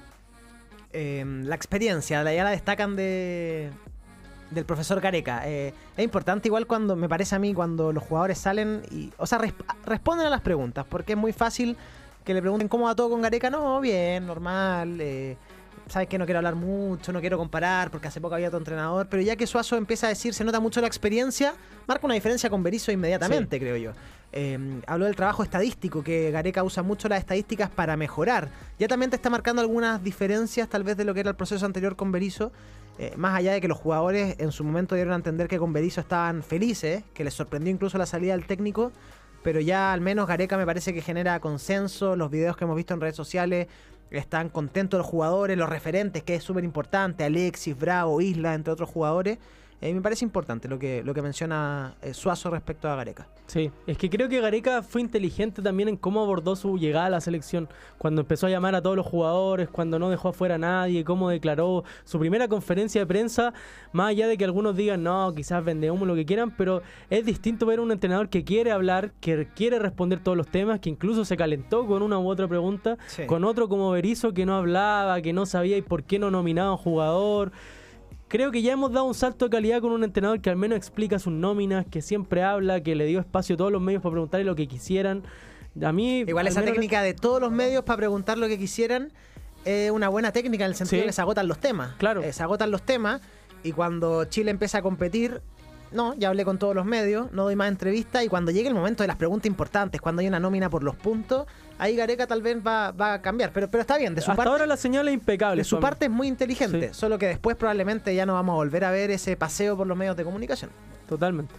La experiencia, ya la destacan del profesor Gareca. Es importante igual cuando, me parece a mí, cuando los jugadores salen y, o sea, responden a las preguntas, porque es muy fácil que le pregunten cómo va todo con Gareca. No, bien, normal, sabes que no quiero hablar mucho, no quiero comparar porque hace poco había otro entrenador, pero ya que Suazo empieza a decir, se nota mucho la experiencia, marca una diferencia con Berizzo inmediatamente, creo yo. Habló del trabajo estadístico, que Gareca usa mucho las estadísticas para mejorar. Ya también te está marcando algunas diferencias tal vez de lo que era el proceso anterior con Berizzo, más allá de que los jugadores en su momento dieron a entender que con Berizzo estaban felices, que les sorprendió incluso la salida del técnico, pero ya al menos Gareca me parece que genera consenso. Los videos que hemos visto en redes sociales están contentos los jugadores, los referentes, que es súper importante, Alexis, Bravo, Isla, entre otros jugadores. Me parece importante lo que menciona Suazo respecto a Gareca. Sí, es que creo que Gareca fue inteligente también en cómo abordó su llegada a la selección, cuando empezó a llamar a todos los jugadores, cuando no dejó afuera a nadie, cómo declaró su primera conferencia de prensa, más allá de que algunos digan, no, quizás vende humo, lo que quieran, pero es distinto ver a un entrenador que quiere hablar, que quiere responder todos los temas, que incluso se calentó con una u otra pregunta, Sí. con otro como Berizzo que no hablaba, que no sabía y por qué no nominaba a un jugador. Creo que ya hemos dado un salto de calidad con un entrenador que al menos explica sus nóminas, que siempre habla, que le dio espacio a todos los medios para preguntarle lo que quisieran. A mí, Igual al esa menos técnica de todos los medios para preguntar lo que quisieran es una buena técnica en el sentido Sí. de que se agotan los temas. Claro. Se agotan los temas y cuando Chile empieza a competir, no, ya hablé con todos los medios, no doy más entrevistas, y cuando llegue el momento de las preguntas importantes, cuando hay una nómina por los puntos, ahí Gareca tal vez va a cambiar. Pero está bien, de su hasta parte. ahora la señal es impecable. De su Suami. parte es muy inteligente, Sí. solo que después probablemente ya no vamos a volver a ver ese paseo por los medios de comunicación. Totalmente.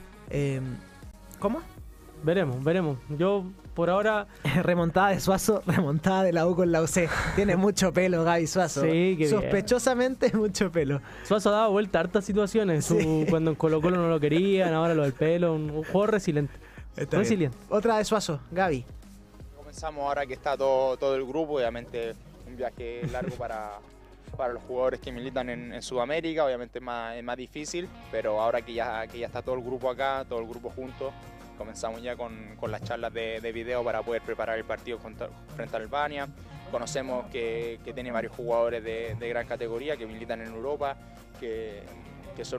¿Cómo? Veremos. Yo, por ahora... Remontada de Suazo, remontada de la U con la UC. Tiene mucho pelo Gaby Suazo. Sí, qué bien. Sospechosamente mucho pelo. Suazo ha dado vuelta a hartas situaciones. Sí. Cuando en Colo Colo no lo querían, ahora lo del pelo. Un juego resiliente. Resiliente. Otra de Suazo, Gaby. Comenzamos ahora que está todo el grupo, obviamente un viaje largo para los jugadores que militan en Sudamérica, obviamente es más difícil, pero ahora que ya está todo el grupo acá, todo el grupo junto, comenzamos ya con las charlas de video para poder preparar el partido frente a Albania. Conocemos que tiene varios jugadores de gran categoría que militan en Europa, que son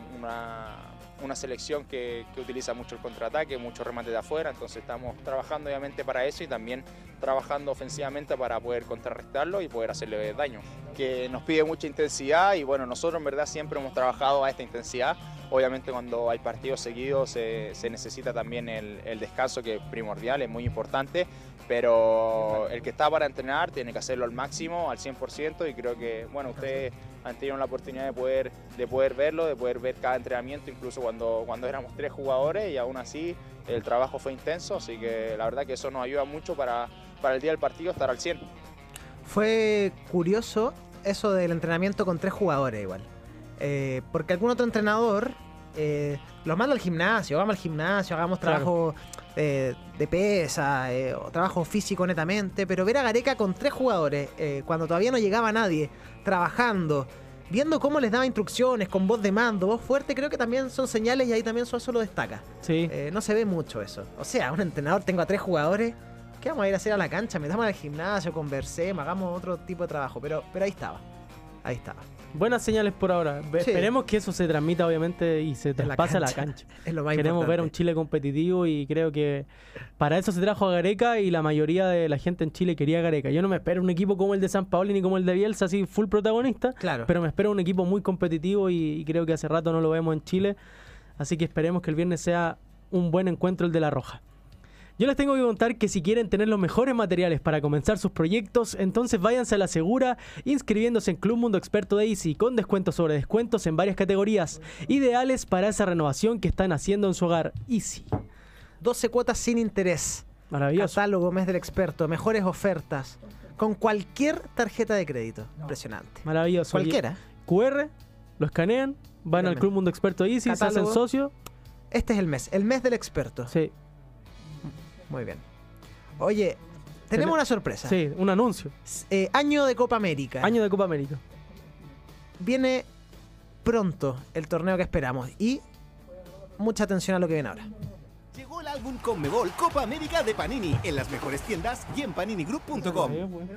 una selección que utiliza mucho el contraataque, mucho remate de afuera, entonces estamos trabajando obviamente para eso y también trabajando ofensivamente para poder contrarrestarlo y poder hacerle daño. Que nos pide mucha intensidad y bueno, nosotros en verdad siempre hemos trabajado a esta intensidad. Obviamente cuando hay partidos seguidos se necesita también el descanso, que es primordial, es muy importante, pero el que está para entrenar tiene que hacerlo al máximo, al 100%, y creo que bueno, ustedes han tenido la oportunidad de poder verlo, de poder ver cada entrenamiento, incluso cuando éramos 3 jugadores, y aún así el trabajo fue intenso, así que la verdad que eso nos ayuda mucho para el día del partido estar al 100. Fue curioso eso del entrenamiento con 3 jugadores igual. Porque algún otro entrenador los mando al gimnasio, vamos al gimnasio, hagamos trabajo de pesa, o trabajo físico netamente, pero ver a Gareca con 3 jugadores, cuando todavía no llegaba nadie, trabajando, viendo cómo les daba instrucciones, con voz de mando, voz fuerte, creo que también son señales y ahí también Suazo lo destaca. Sí. No se ve mucho eso. O sea, un entrenador, tengo a 3 jugadores, ¿qué vamos a ir a hacer a la cancha? Metamos al gimnasio, conversemos, hagamos otro tipo de trabajo, pero ahí estaba. Ahí estaba. Buenas señales por ahora. Sí. Esperemos que eso se transmita, obviamente, y se traspase a la cancha. Es lo más Queremos importante. ver a un Chile competitivo y creo que para eso se trajo a Gareca y la mayoría de la gente en Chile quería a Gareca. Yo no me espero un equipo como el de San Paoli ni como el de Bielsa, así full protagonista, Claro. pero me espero un equipo muy competitivo y creo que hace rato no lo vemos en Chile. Así que esperemos que el viernes sea un buen encuentro el de La Roja. Yo les tengo que contar que si quieren tener los mejores materiales para comenzar sus proyectos, entonces váyanse a la segura inscribiéndose en Club Mundo Experto de Easy con descuentos sobre descuentos en varias categorías, ideales para esa renovación que están haciendo en su hogar. Easy. 12 cuotas sin interés. Maravilloso. Catálogo, mes del experto, mejores ofertas. Con cualquier tarjeta de crédito. Impresionante. Maravilloso. Cualquiera. QR, lo escanean, van al Totalmente. Club Mundo Experto de Easy, se hacen Catálogo. socio. Este es el mes del experto. Sí, Muy bien. Oye, tenemos una sorpresa. sí, un anuncio. Año de Copa América. Año de Copa América. Viene pronto el torneo que esperamos y mucha atención a lo que viene ahora. Llegó el álbum Conmebol Copa América de Panini en las mejores tiendas y en paninigroup.com.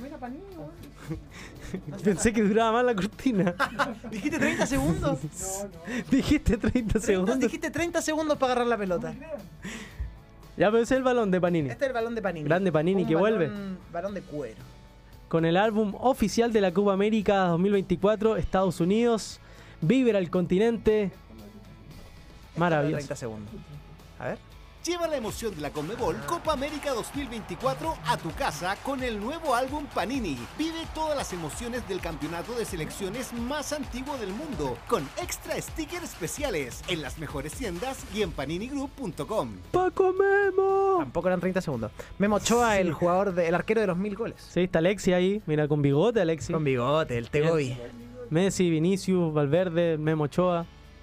Pensé que duraba más la cortina. ¿Dijiste 30 segundos? Dijiste 30 segundos. Dijiste 30 segundos para agarrar la pelota. Ya, pero ese es el balón de Panini. Este es el balón de Panini. Grande Panini, Un que balón- vuelve. Balón de cuero. Con el álbum oficial de la Copa América 2024, Estados Unidos, vibra el continente. Maravilloso. 30 segundos. A ver. Lleva la emoción de la Conmebol Copa América 2024 a tu casa con el nuevo álbum Panini. Vive todas las emociones del campeonato de selecciones más antiguo del mundo, con extra stickers especiales en las mejores tiendas y en paninigroup.com. ¡Paco Memo! Tampoco eran 30 segundos. Memo Ochoa, el jugador, el arquero de los 1000 goles. Sí, está Alexi ahí. Mira, con bigote Alexi. Con bigote, el Tegobi. Messi, Vinicius, Valverde, Memo Ochoa.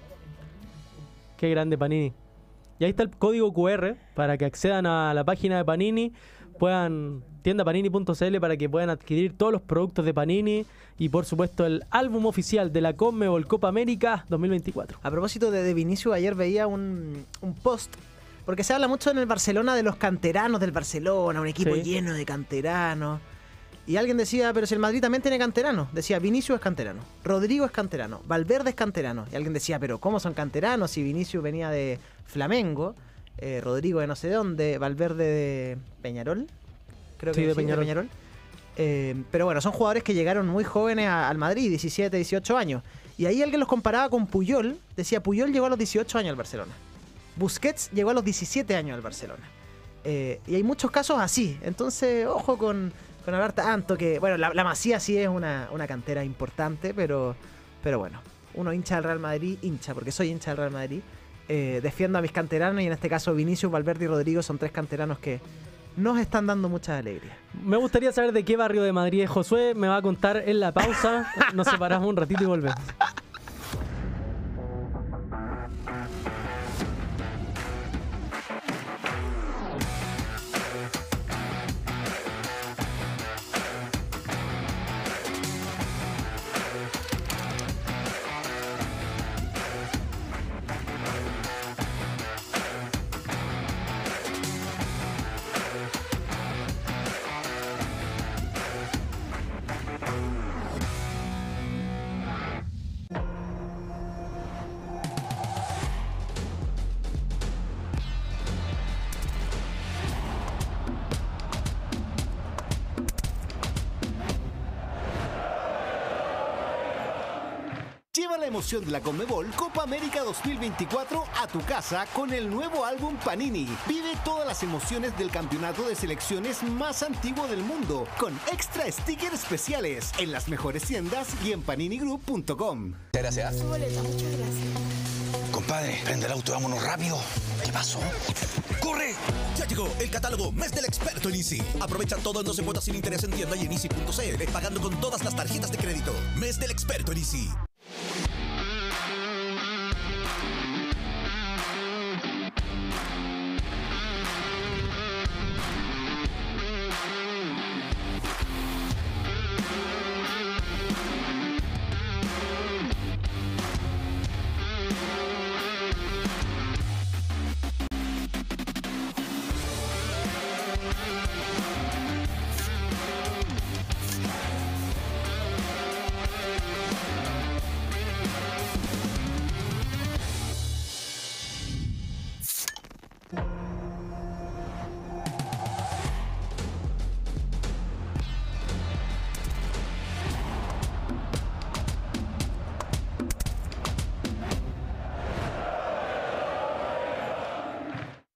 Qué grande Panini. Y ahí está el código QR para que accedan a la página de Panini, tiendapanini.cl para que puedan adquirir todos los productos de Panini y por supuesto el álbum oficial de la Conmebol Copa América 2024. A propósito de Vinicius, ayer veía un post, porque se habla mucho en el Barcelona de los canteranos del Barcelona, un equipo Sí. lleno de canteranos. Y alguien decía, pero si el Madrid también tiene canteranos. Decía, Vinicius es canterano, Rodrigo es canterano, Valverde es canterano. Y alguien decía, pero ¿cómo son canteranos si Vinicius venía de Flamengo, Rodrigo de no sé dónde, Valverde de Peñarol? Creo Sí, que de sí, Peñarol. Pero bueno, son jugadores que llegaron muy jóvenes al Madrid, 17, 18 años. Y ahí alguien los comparaba con Puyol. Decía, Puyol llegó a los 18 años al Barcelona. Busquets llegó a los 17 años al Barcelona. Y hay muchos casos así. Entonces, ojo con hablar tanto que... Bueno, la Masía sí es una cantera importante, pero bueno. Uno hincha del Real Madrid, porque soy hincha del Real Madrid. Defiendo a mis canteranos y en este caso Vinicius, Valverde y Rodrigo son 3 canteranos que nos están dando mucha alegría. Me gustaría saber de qué barrio de Madrid es Josué, me va a contar en la pausa, nos separamos un ratito y volvemos. Lleva la emoción de la Conmebol Copa América 2024 a tu casa con el nuevo álbum Panini. Vive todas las emociones del campeonato de selecciones más antiguo del mundo, con extra stickers especiales en las mejores tiendas y en paninigroup.com. Gracias. Su boleta, muchas gracias. Compadre, prende el auto, vámonos rápido. ¿Qué pasó? ¡Corre! Ya llegó el catálogo Mes del Experto en Easy. Aprovecha todo en 12 cuotas sin interés en tienda y en easy.cl, pagando con todas las tarjetas de crédito. Mes del Experto en Easy.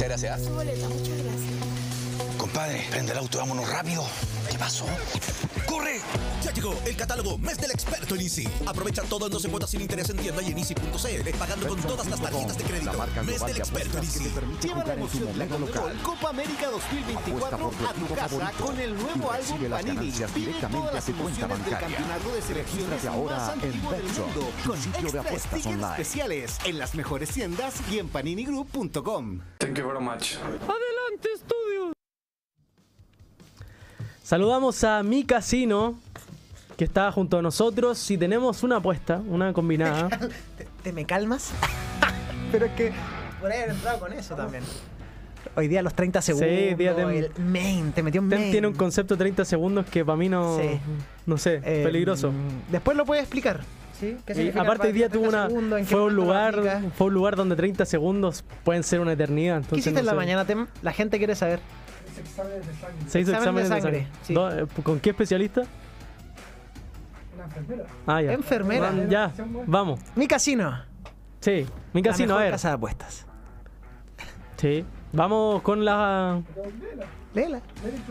gracias. Su boleta, muchas gracias. Compadre, prende el auto, vámonos rápido. ¿Qué pasó? ¡Corre! Ya llegó el catálogo Mes del Experto en Easy. Aprovecha todo en 12 cuotas sin interés en tienda y en easy.cl, pagando con todas las tarjetas de crédito. Mes del Experto en Easy. Lleva la emoción de la Conmebol Copa América 2024 a tu casa con el nuevo álbum Panini. Vive todas las emociones del campeonato de selecciones más antiguo del mundo, con extra stickers especiales en las mejores tiendas y en paninigroup.com. Thank you very much. ¡Adelante, estudios! Saludamos a Mi Casino, que está junto a nosotros, y tenemos una apuesta, una combinada. ¿Te me calmas? Pero es que por ahí haber entrado con eso también. Hoy día los 30 segundos, día el main, te metió un main. Tiene un concepto de 30 segundos que para mí no, Sí. no sé, peligroso. Después lo puedes explicar. ¿Sí? ¿Qué Y significa aparte hoy día tuvo 30 una segundos? ¿En qué fue un momento lo aplica? lugar donde 30 segundos pueden ser una eternidad. Entonces, ¿Qué hiciste no en la sé. mañana, Tem? La gente quiere saber. Se hizo Examen de exámenes de sangre, sangre. sí. ¿Con qué especialista? Una enfermera. Ah, ya. Enfermera. Ya, vamos. Mi Casino. Sí, Mi La Casino, a mejor ver. casa de apuestas. Sí. Vamos con la... Léela.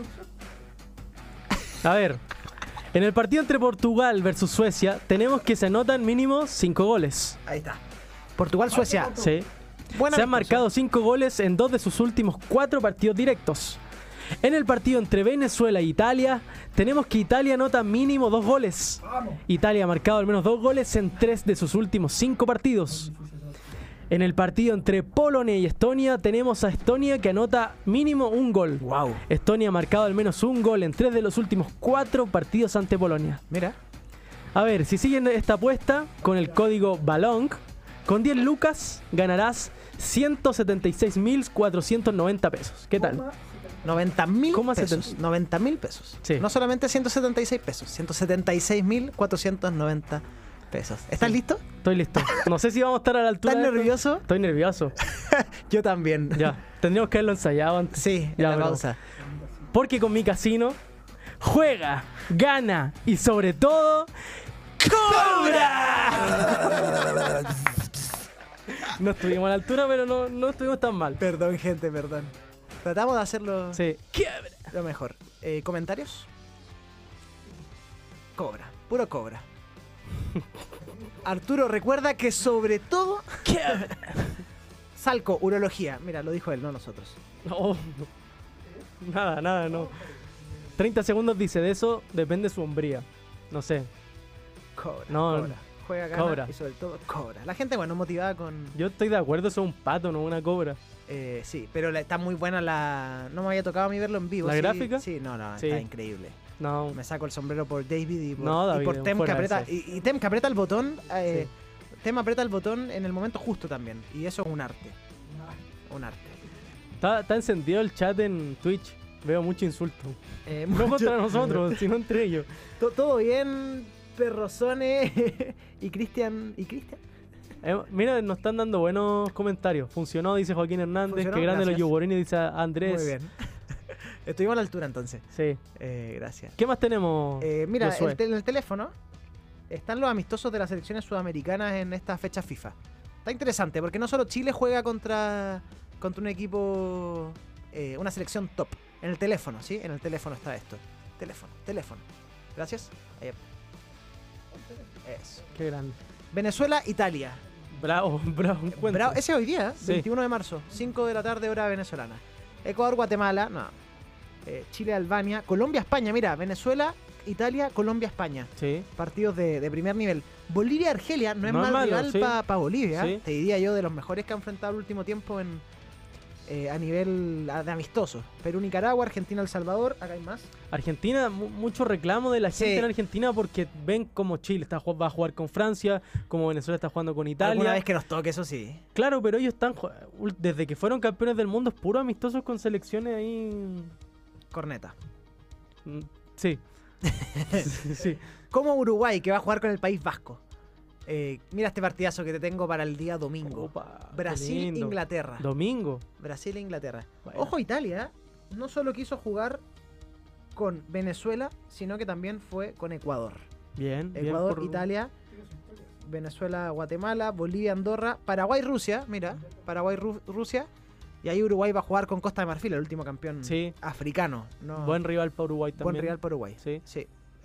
A ver. En el partido entre Portugal versus Suecia, tenemos que se anotan mínimo 5 goles. Ahí está. Portugal-Suecia. Sí. Buena Se han amistoso. marcado 5 goles en 2 de sus últimos 4 partidos directos. En el partido entre Venezuela e Italia, tenemos que Italia anota mínimo 2 goles. Italia ha marcado al menos 2 goles en 3 de sus últimos 5 partidos. En el partido entre Polonia y Estonia, tenemos a Estonia que anota mínimo 1 gol. Wow. Estonia ha marcado al menos 1 gol en 3 de los últimos 4 partidos ante Polonia. Mira. A ver, si siguen esta apuesta con el código BALONG, con 10 lucas ganarás 176.490 pesos. ¿Qué tal? 90.000 ¿Cómo pesos. 90.000 pesos. Sí. No solamente 176 pesos, 176.490 pesos. ¿Estás listo? Estoy listo. No sé si vamos a estar a la altura. ¿Estás de esto. nervioso? Estoy nervioso. Yo también. Ya. Tendríamos que haberlo ensayado antes. Sí, en Ya, la pero- pausa. Porque con Mi Casino juega, gana y sobre todo ¡cobra! No estuvimos a la altura, pero no estuvimos tan mal. Perdón, gente, perdón. Tratamos de hacerlo Sí. lo mejor. ¿Comentarios? Cobra. Puro cobra. Arturo recuerda que sobre todo... Salco, urología. Mira, lo dijo él, no nosotros. No. Nada, no. 30 segundos dice, de eso depende su hombría. No sé. Cobra. No, cobra. Juega, gana cobra. y sobre todo cobra. La gente, bueno, motivada con... Yo estoy de acuerdo, eso es un pato, no una cobra. Sí, pero está muy buena la... No me había tocado a mí verlo en vivo. ¿La sí, gráfica? Sí, no, Sí. está increíble. No. Me saco el sombrero por David y por, No, David, y por Tem que fuera de aprieta. eso. Y Tem que aprieta el botón. Sí. Tem aprieta el botón en el momento justo también. Y eso es un arte. Un arte. Está encendido el chat en Twitch. Veo mucho insulto. No Mucho- contra nosotros, sino entre ellos. Todo bien, Perrozone y Cristian. ¿Y Cristian? Mira, nos están dando buenos comentarios. Funcionó, dice Joaquín Hernández. ¿Funcionó? Que grande los Gracias. Yuborini, dice Andrés. Muy bien. Estuvimos a la altura entonces. Sí. Gracias. ¿Qué más tenemos? Mira, Josué? en el teléfono están los amistosos de las selecciones sudamericanas en esta fecha FIFA. Está interesante porque no solo Chile juega contra un equipo, una selección top. En el teléfono, ¿sí? En el teléfono está esto. Teléfono. Gracias. Ahí. Eso. Qué grande. Venezuela, Italia. Bravo, encuentro. Bravo, ese es hoy día, Sí. 21 de marzo, 5 de la tarde, hora venezolana. Ecuador, Guatemala, no. Chile, Albania. Colombia, España, mira, Venezuela, Italia, Colombia, España. Sí. Partidos de primer nivel. Bolivia, Argelia, no es No es mal malo, rival sí. para Bolivia. Sí. Te diría yo de los mejores que ha enfrentado el último tiempo a nivel de amistoso. Perú, Nicaragua, Argentina, El Salvador, acá hay más. Argentina, mucho reclamo de la gente Sí. en Argentina porque ven como Chile va a jugar con Francia, como Venezuela está jugando con Italia. Alguna vez que nos toque, eso sí. Claro, pero ellos están, desde que fueron campeones del mundo, es puro amistosos con selecciones ahí. Corneta. Sí. Sí. Como Uruguay, que va a jugar con el País Vasco. Mira este partidazo que te tengo para el día domingo. Opa, qué lindo. Brasil-Inglaterra. Domingo. Brasil-Inglaterra. Bueno. Ojo, Italia no solo quiso jugar con Venezuela, sino que también fue con Ecuador. Bien. Ecuador, bien por- Italia, Venezuela, Guatemala, Bolivia, Andorra, Paraguay, Rusia, mira, Paraguay, Rusia, Y ahí Uruguay va a jugar con Costa de Marfil, el último campeón Sí. africano. ¿no? Buen rival para Uruguay también. Buen rival para Uruguay. Sí. Sí.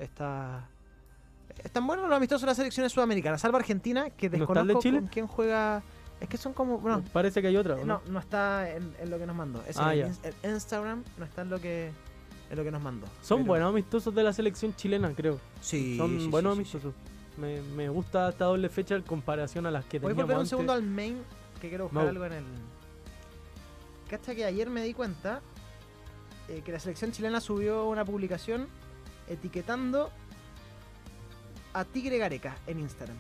Están buenos los amistosos de las selecciones sudamericanas. Salvo Argentina, que ¿No está el de desconozco Chile? con quién juega. Es que son como. Bueno, Parece que hay otra, ¿o no, no está en lo que nos mandó. Es Ah, en ya. el Instagram no está en lo que nos mandó. Son Pero- buenos amistosos de la selección chilena, creo. Sí, Son sí, buenos sí, sí, amistosos. Me gusta esta doble fecha en comparación a las que Voy a teníamos volver un antes. segundo al main, que quiero buscar No. algo en el. Cacha que ayer me di cuenta que la selección chilena subió una publicación etiquetando a Tigre Gareca en Instagram.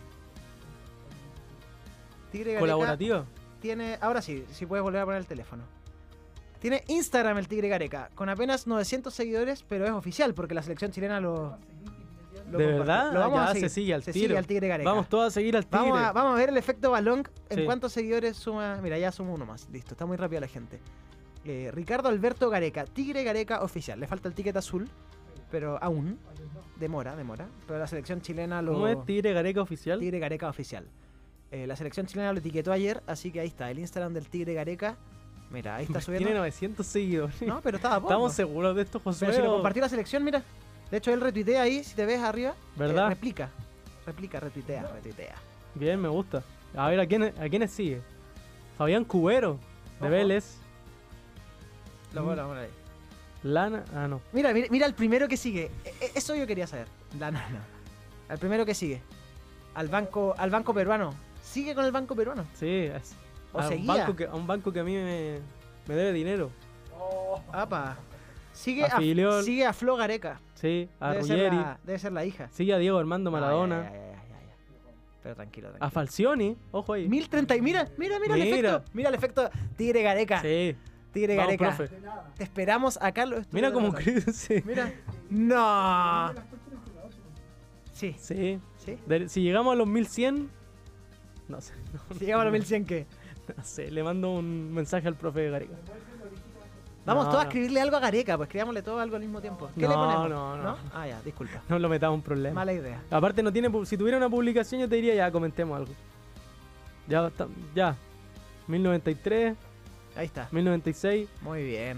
Tigre Gareca ¿Colaborativa? tiene. Ahora sí, si puedes volver a poner el teléfono. Tiene Instagram el Tigre Gareca, con apenas 900 seguidores, pero es oficial porque la selección chilena lo ¿De compartió. verdad? Lo vamos Ya a seguir. se sigue al Se tiro. sigue al Tigre Gareca. Vamos todos a seguir al Tigre. Vamos a ver el efecto balón. En Sí. cuántos seguidores suma. Mira, ya suma uno más. Listo, está muy rápido la gente. Ricardo Alberto Gareca, Tigre Gareca oficial. Le falta el ticket azul, pero aún. Demora. Pero la selección chilena lo. ¿Cómo es Tigre Gareca oficial? Tigre Gareca oficial. La selección chilena lo etiquetó ayer, así que ahí está. El Instagram del Tigre Gareca. Mira, ahí está subiendo. Tiene 900 seguidores. No, pero estaba poco. ¿Estamos seguros de esto, José? Pero si lo o- compartió la selección, mira. De hecho, él retuitea ahí, si te ves arriba. ¿Verdad? Replica, retuitea. Bien, me gusta. A ver, ¿a quiénes sigue? Fabián Cubero, de Vélez. Lo bueno ahí. Lana. Ah, no. Mira el primero que sigue. Eso yo quería saber. La nana. El primero que sigue. Al banco peruano. Sigue con el banco peruano. Sí, es. O A un, seguía. banco que a mí me debe dinero. Apa. Sigue Afilió- sigue a Flo Gareca. Sí, a Debe ser, Ruggeri. debe ser la hija. Sigue a Diego Armando Maradona. Ya. Pero tranquilo. A Falcioni. Ojo ahí. 1030. Mira el efecto. Mira el efecto Tigre Gareca. Sí. Tigre Vamos, Gareca. profe. Te esperamos acá. Mira cómo crece. Mira. No. Sí. Sí. Sí. Si llegamos a los 1100. No sé. Si llegamos a los 1100, ¿qué? No sé, le mando un mensaje al profe Gareca. Vamos No, todos a no. escribirle algo a Gareca, pues escribámosle todo algo al mismo tiempo. ¿Qué le No, ponemos? no. Ah, ya, disculpa. No lo metamos en problemas. Mala idea. Aparte no tiene, si tuviera una publicación yo te diría ya comentemos algo. Ya. 1093, Ahí está. 1096. Muy bien.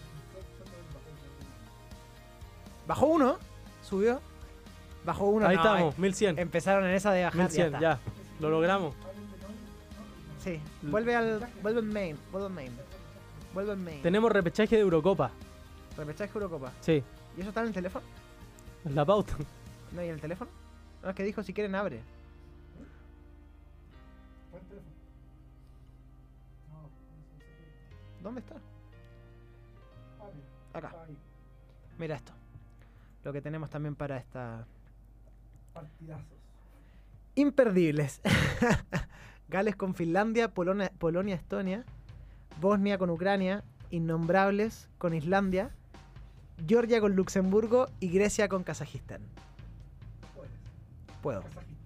Bajó uno, subió. Bajó uno. Ahí no, estamos, 1100. Empezaron en esa de bajar. 1100, ya. Lo logramos. Sí. Vuelve al main. Tenemos repechaje de Eurocopa. Repechaje Eurocopa. Sí. ¿Y eso está en el teléfono? En la pauta. ¿No hay en el teléfono? No, es que dijo si quieren abre. ¿Dónde está? Acá. Mira esto. Lo que tenemos también para esta... Partidazos. Imperdibles. Gales con Finlandia, Polonia, Estonia, Bosnia con Ucrania, Innombrables con Islandia, Georgia con Luxemburgo y Grecia con Kazajistán. Puedo.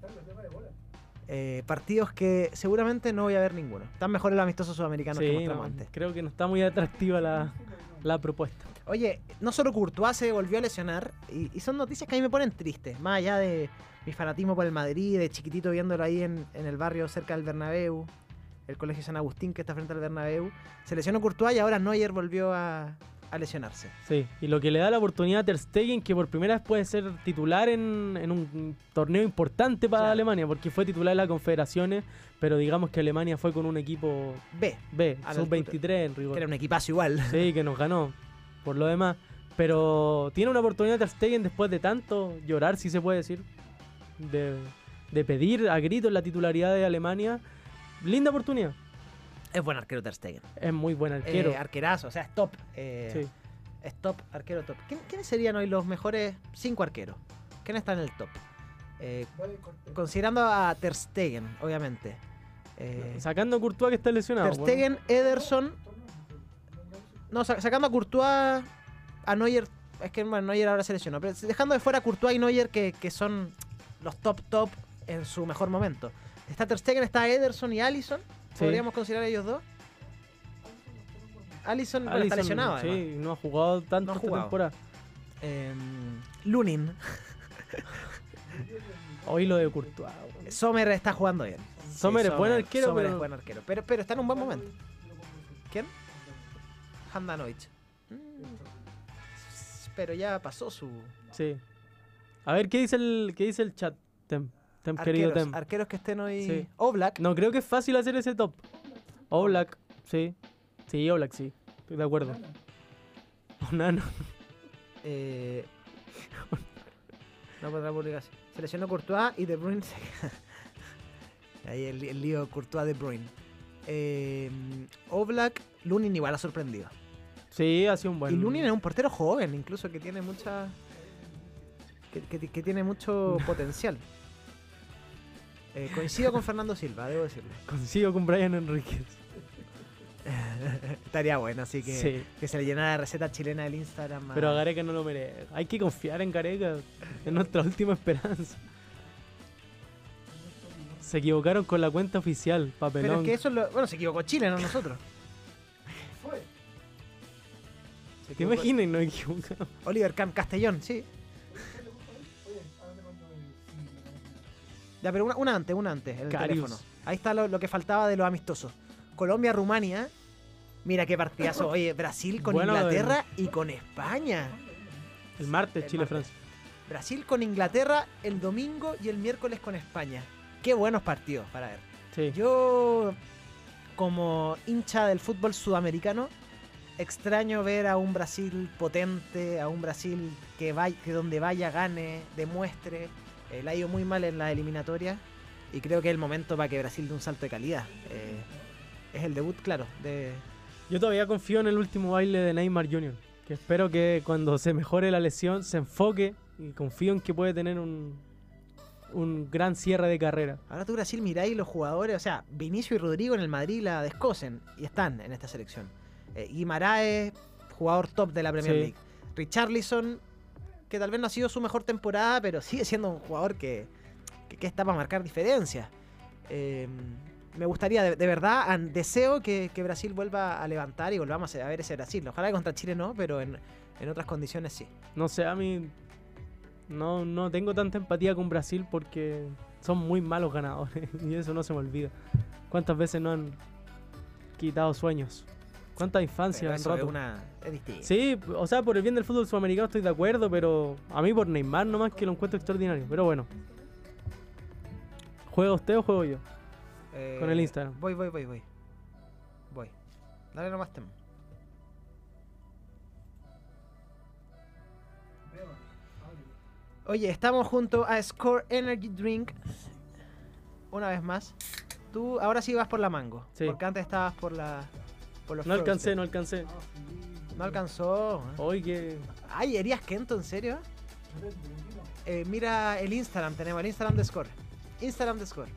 Partidos que seguramente no voy a ver ninguno. Están mejor el amistoso sudamericano que Sí, mostramos no, antes. creo que no está muy atractiva la propuesta. Oye, no solo Courtois se volvió a lesionar, y son noticias que a mí me ponen triste, más allá de mi fanatismo por el Madrid, de chiquitito viéndolo ahí en el barrio cerca del Bernabéu, el colegio San Agustín que está frente al Bernabéu. Se lesionó Courtois y ahora Neuer volvió a lesionarse. Sí, y lo que le da la oportunidad a Ter Stegen, que por primera vez puede ser titular en un torneo importante para Alemania, porque fue titular en las confederaciones, pero digamos que Alemania fue con un equipo B, a la sub-23 en rigor. que era un equipazo igual. Sí, que nos ganó, por lo demás. Pero tiene una oportunidad Ter Stegen después de tanto llorar, si se puede decir, de pedir a gritos la titularidad de Alemania. Linda oportunidad. Es buen arquero Ter Stegen. Es muy buen arquero. Arquerazo, o sea, es top. Sí. Es top, arquero top. ¿Quiénes serían hoy los mejores 5 arqueros? ¿Quién está en el top? Considerando a Ter Stegen, obviamente. Sacando a Courtois que está lesionado. Ter Stegen, Ederson. No, sacando a Courtois, a Neuer. Es que bueno, Neuer ahora se lesionó. Pero dejando de fuera a Courtois y Neuer, que son los top en su mejor momento. Está Ter Stegen, está Ederson y Alisson. Sí. ¿Podríamos considerar ellos dos? Alisson bueno, está lesionado. Sí, además. no ha jugado tanto No ha esta jugado. temporada. Lunin. Hoy lo de Courtois. Sommer está jugando bien. Sommer es buen arquero, Sommer pero- es buen arquero. Pero está en un buen momento. ¿Quién? Handanovic. Pero ya pasó su... Sí. A ver, ¿qué dice el chat, Tem, querido Tem? Arqueros que estén hoy... Sí. Oblak. No, creo que es fácil hacer ese top. Oblak, sí. Sí, Oblak, sí. Estoy de acuerdo. Onana. No podrá publicarse. Se lesionó Courtois y De Bruyne ahí el lío Courtois-De Bruyne. Oblak, Lunin igual ha sorprendido. Sí, ha sido un buen... Y Lunin es un portero joven, incluso, que tiene mucha... Que tiene mucho potencial. Coincido con Fernando Silva, debo decirlo. Coincido con Brian Enríquez. Estaría bueno, así que, Sí. que se le llenara la receta chilena del Instagram. Pero a Gareca no lo merece. Hay que confiar en Gareca. Es nuestra última esperanza. Se equivocaron con la cuenta oficial, papelón. Pero es que eso es lo... Bueno, se equivocó Chile, no nosotros. ¿Te imaginas? No equivocado. Oliver Kahn Castellón, sí. Ya, pero una antes, en el Karius. teléfono. Ahí está lo que faltaba de los amistosos. Colombia-Rumania. Mira qué partidazo. Oye, Brasil con Bueno, Inglaterra y con España. El martes, El Chile-Francia. Brasil con Inglaterra el domingo y el miércoles con España. Qué buenos partidos para ver. Sí. Yo, como hincha del fútbol sudamericano, extraño ver a un Brasil potente, a un Brasil que donde vaya gane, demuestre. Le ha ido muy mal en la eliminatoria y creo que es el momento para que Brasil dé un salto de calidad. Es el debut, claro, de... Yo todavía confío en el último baile de Neymar Jr., que espero que cuando se mejore la lesión se enfoque y confío en que puede tener un gran cierre de carrera. Ahora tú, Brasil, miráis los jugadores, o sea, Vinicio y Rodrigo en el Madrid la descosen y están en esta selección. Guimaraes, jugador top de la Premier Sí. League. Richarlison, que tal vez no ha sido su mejor temporada, pero sigue siendo un jugador que está para marcar diferencias. Me gustaría, de verdad, deseo que Brasil vuelva a levantar y volvamos a ver ese Brasil. Ojalá que contra Chile no, pero en otras condiciones sí. No sé, a mí no tengo tanta empatía con Brasil porque son muy malos ganadores y eso no se me olvida. ¿Cuántas veces no han quitado sueños? ¿Cuántas infancias Pero han eso roto? es distinto. Sí, o sea, por el bien del fútbol sudamericano estoy de acuerdo, pero a mí por Neymar nomás que lo encuentro extraordinario. Pero bueno. ¿Juega usted o juego yo? Con el Instagram. Voy. Dale nomás, Tem. Oye, estamos junto a Score Energy Drink. Una vez más. Tú ahora sí vas por la mango. Sí. Porque antes estabas por los No alcancé, Frozen. no alcancé. No alcanzó. Hoy que... Ay, ¿herías Kento? ¿En serio? Mira el Instagram. Tenemos el Instagram de Score. Instagram de Score.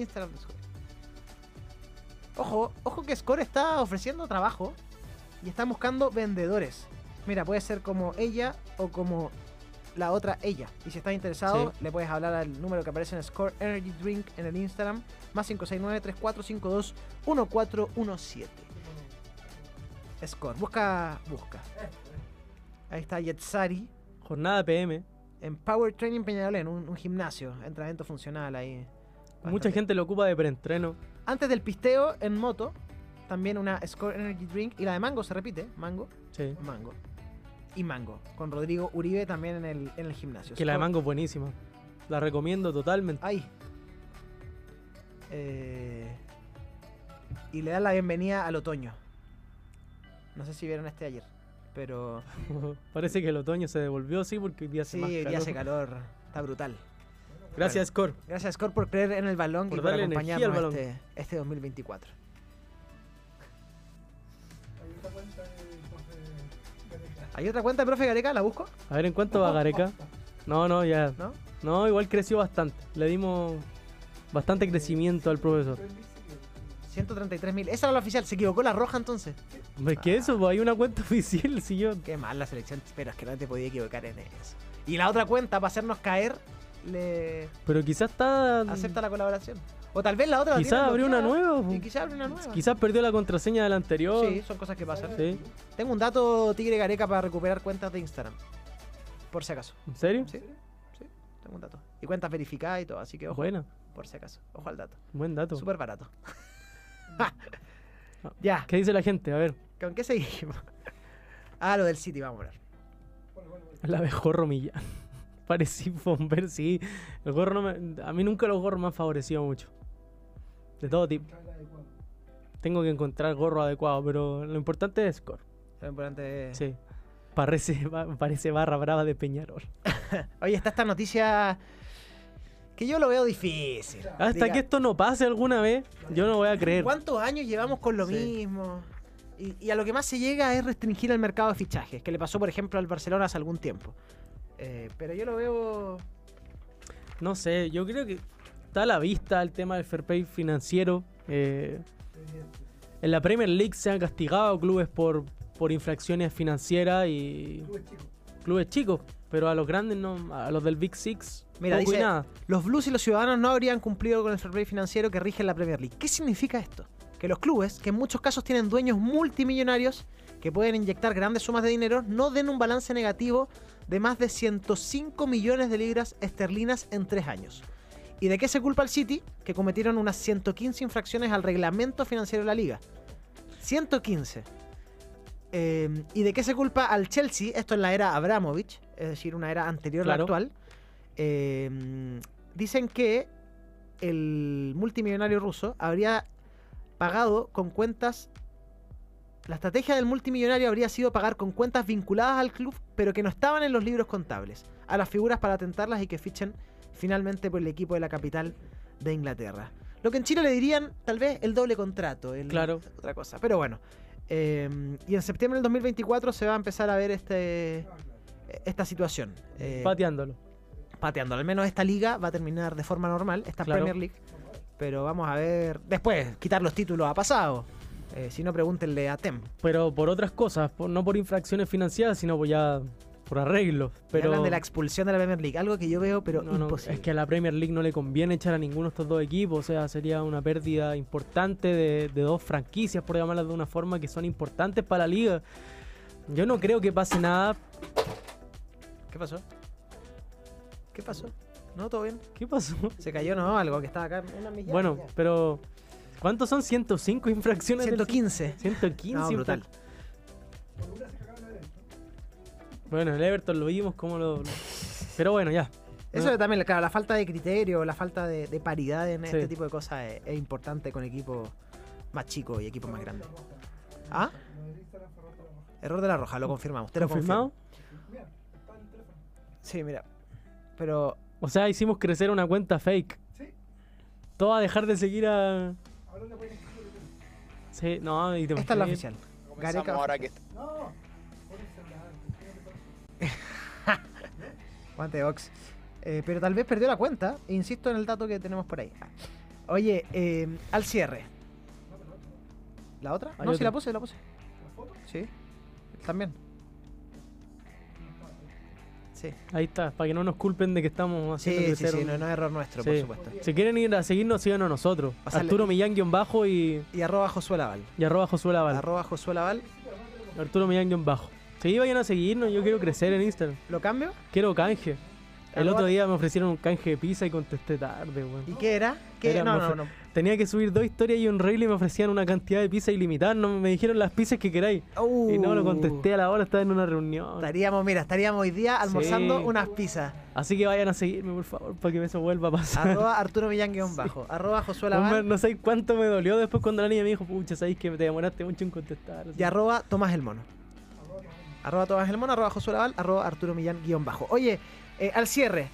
Ojo que Score está ofreciendo trabajo y está buscando vendedores. Mira, puede ser como ella o como la otra ella. Y si estás interesado, Sí. le puedes hablar al número que aparece en Score Energy Drink en el Instagram, más 569-3452-1417. Score, busca. Ahí está Yetsari. Jornada PM. En Power Training Peñalolén, un gimnasio, entrenamiento funcional ahí. Mucha gente lo ocupa de preentreno. Antes del pisteo en moto, también una Score Energy Drink. Y la de mango se repite, mango. Sí. Mango. Y mango. Con Rodrigo Uribe también en el gimnasio. Que la de Score- mango es buenísima. La recomiendo totalmente. Ahí. Y le dan la bienvenida al otoño. No sé si vieron este ayer. Pero Parece que el otoño se devolvió, sí, porque hoy día hace sí, más hoy calor. día hace calor. Está brutal. Gracias, Score. Gracias, Score, por creer en el balón Por y por darle energía al acompañarnos balón. este 2024. ¿Hay otra cuenta de profe Gareca? ¿La busco? A ver, ¿en cuánto va Gareca? No, ya. ¿No? No, igual creció bastante. Le dimos bastante crecimiento al profesor. 133.000. Esa era la oficial. Se equivocó la roja entonces. Es que eso, pues, hay una cuenta oficial, si yo... Qué mal la selección. Pero es que no te podía equivocar en eso. Y la otra cuenta, para hacernos caer, le Pero quizás está... acepta la colaboración. O tal vez la otra la Quizás tiene abrió una bloqueada. nueva. Y quizás abrió una nueva. Quizás perdió la contraseña de la anterior. Sí, son cosas que pasan. Sí. Tengo un dato Tigre Gareca para recuperar cuentas de Instagram. Por si acaso. ¿En serio? Sí, tengo un dato. Y cuentas verificadas y todo, así que ojo. Buena. Por si acaso. Ojo al dato. Buen dato. Súper barato. Ya. ¿Qué dice la gente? A ver. ¿Con qué seguimos? Lo del City, vamos a hablar. La de Gorro Millán. Parecí Bomber, sí. El gorro a mí nunca los gorros me han favorecido mucho. De todo tipo. Tengo que encontrar el gorro adecuado, pero lo importante es score. Lo importante es... Sí. Parece barra brava de Peñarol. Oye, está esta noticia que yo lo veo difícil. Hasta que esto no pase alguna vez, yo no voy a creer. ¿Cuántos años llevamos con lo mismo? Y a lo que más se llega es restringir el mercado de fichajes, que le pasó, por ejemplo, al Barcelona hace algún tiempo. Pero yo lo veo... No sé, yo creo que está a la vista el tema del fair play financiero. En la Premier League se han castigado clubes por infracciones financieras y... Clubes chicos, pero a los grandes no, a los del Big Six, Mira, poco y dice, nada. los Blues y los Ciudadanos no habrían cumplido con el fair play financiero que rige en la Premier League. ¿Qué significa esto? Que los clubes, que en muchos casos tienen dueños multimillonarios que pueden inyectar grandes sumas de dinero, no den un balance negativo de más de 105 millones de libras esterlinas en 3 años. ¿Y de qué se culpa al City? Que cometieron unas 115 infracciones al reglamento financiero de la liga. 115. ¿Y de qué se culpa al Chelsea? Esto en la era Abramovich, es decir, una era anterior a la actual. Dicen que el multimillonario ruso habría pagado con cuentas... La estrategia del multimillonario habría sido pagar con cuentas vinculadas al club, pero que no estaban en los libros contables, a las figuras para tentarlas y que fichen finalmente por el equipo de la capital de Inglaterra. Lo que en Chile le dirían, tal vez, el doble contrato. Claro. Otra cosa, pero bueno. Y en septiembre del 2024 se va a empezar a ver esta situación. Pateándolo. Al menos esta liga va a terminar de forma normal, esta Premier League. Pero vamos a ver... Después, quitar los títulos ha pasado. Si no, pregúntenle a Tem. Pero por otras cosas, no por infracciones financieras, sino por arreglos. Pero hablan de la expulsión de la Premier League, algo que yo veo, pero imposible. Es que a la Premier League no le conviene echar a ninguno de estos dos equipos. O sea, sería una pérdida importante de dos franquicias, por llamarlas de una forma, que son importantes para la liga. Yo no creo que pase nada. ¿Qué pasó? ¿Qué pasó? ¿No? ¿Todo bien? ¿Qué pasó? Se cayó, ¿no? Algo que estaba acá en una milla. Bueno, pero... ¿Cuántos son? 105 infracciones. 115. 115. No, brutal. Bueno, el Everton lo vimos como lo... Pero bueno, ya. Eso también, claro, la falta de criterio, la falta de paridad en este tipo de cosas es importante con equipos más chicos y equipos más grandes. ¿Ah? Error de la Roja, lo confirmamos. ¿Te lo confirmado? Sí, mira. Pero... O sea, hicimos crecer una cuenta fake. Sí. Todo a dejar de seguir a... Sí, no, y esta es la oficial. Comenzamos ahora que... No. Guante Ox. Pero tal vez perdió la cuenta. Insisto en el dato que tenemos por ahí. Oye, al cierre. ¿La otra? No, sí, la puse. ¿La foto? Sí. También. Sí. Ahí está, para que no nos culpen de que estamos haciendo crecer. Sí, no es error nuestro, por supuesto. Si quieren ir a seguirnos, síganos a nosotros. Arturo Millán-bajo y @Josué Laval. @Josué Laval. @Josué Laval. Arturo Millán-bajo. Sí, vayan a seguirnos, yo quiero crecer en Instagram. ¿Lo cambio? Quiero canje. El otro día me ofrecieron un canje de pizza y contesté tarde, weón. ¿Y qué era? No. Tenía que subir 2 historias y un reel y me ofrecían una cantidad de pizza ilimitada. No, me dijeron las pizzas que queráis. Y no lo contesté a la hora, estaba en una reunión. Estaríamos hoy día almorzando unas pizzas. Así que vayan a seguirme, por favor, para que eso vuelva a pasar. @Arturo Millán-bajo. @Josué Laval. No sé cuánto me dolió después cuando la niña me dijo, pucha, sabéis que te demoraste mucho en contestar. Y @Tomás el Mono. @Tomás el Mono, @Josué Laval, @Arturo Millán-bajo. Oye, al cierre.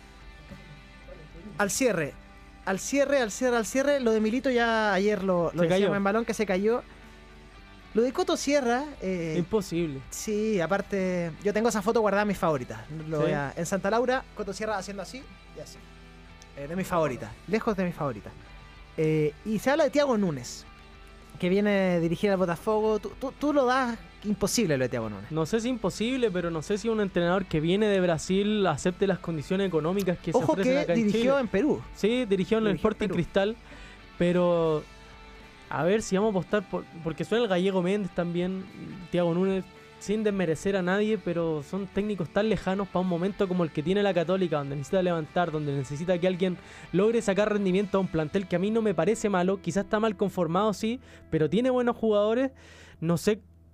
Lo de Milito ya ayer lo decíamos en balón, que se cayó. Lo de Coto Sierra... imposible. Sí, aparte... Yo tengo esa foto guardada en mis favoritas. En Santa Laura, Coto Sierra haciendo así y así. De mis favoritas. Lejos de mis favoritas. Y se habla de Thiago Núñez, que viene a dirigir al Botafogo. Tú lo das imposible, lo de Thiago Núñez. No sé si imposible, pero no sé si un entrenador que viene de Brasil acepte las condiciones económicas que se ofrecen acá en Chile. Dirigió en Perú. Sí, dirigió en el Sporting Cristal, pero a ver si vamos a apostar porque suena el Gallego Méndez también, Thiago Núñez, sin desmerecer a nadie, pero son técnicos tan lejanos para un momento como el que tiene la Católica, donde necesita levantar, donde necesita que alguien logre sacar rendimiento a un plantel que a mí no me parece malo, quizás está mal conformado, sí, pero tiene buenos jugadores. No sé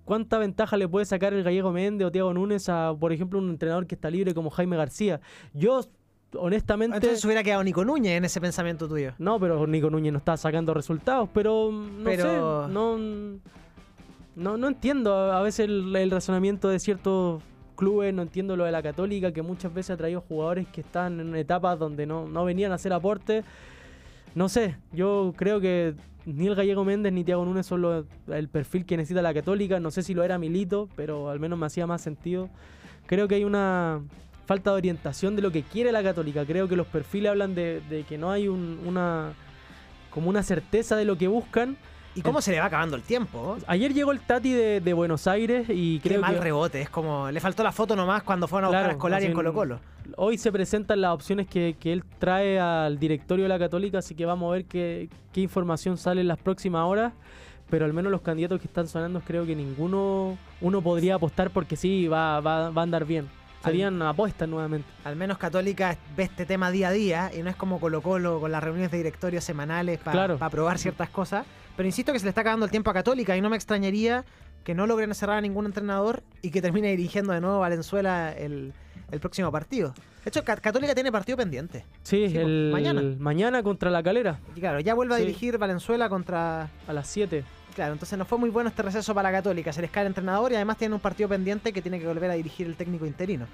cuánta ventaja le puede sacar el Gallego Méndez o Thiago Núñez a, por ejemplo, un entrenador que está libre como Jaime García. Yo, honestamente... Entonces hubiera quedado Nico Núñez en ese pensamiento tuyo. No, pero Nico Núñez no está sacando resultados, pero no sé, no entiendo a veces el razonamiento de ciertos clubes, no entiendo lo de la Católica, que muchas veces ha traído jugadores que están en etapas donde no venían a hacer aporte. No sé, yo creo que ni el Gallego Méndez ni Thiago Núñez son el perfil que necesita la Católica. No sé si lo era Milito, pero al menos me hacía más sentido. Creo que hay una falta de orientación de lo que quiere la Católica. Creo que los perfiles hablan de que no hay una certeza de lo que buscan. ¿Y cómo se le va acabando el tiempo? Ayer llegó el Tati de Buenos Aires y creo que... Qué mal rebote, es como... Le faltó la foto nomás cuando fueron a buscar a Scolari en Colo-Colo. Hoy se presentan las opciones que él trae al directorio de la Católica, así que vamos a ver qué información sale en las próximas horas. Pero al menos los candidatos que están sonando creo que ninguno podría apostar porque sí, va a andar bien. Serían apuestas nuevamente. Al menos Católica ve este tema día a día y no es como Colo-Colo con las reuniones de directorio semanales para probar ciertas cosas. Pero insisto que se le está acabando el tiempo a Católica y no me extrañaría que no logren cerrar a ningún entrenador y que termine dirigiendo de nuevo Valenzuela el próximo partido. De hecho, Católica tiene partido pendiente. Sí, mañana contra La Calera. Y claro, ya vuelve a dirigir Valenzuela contra... A las 7. Claro, entonces no fue muy bueno este receso para la Católica. Se les cae el entrenador y además tienen un partido pendiente que tiene que volver a dirigir el técnico interino.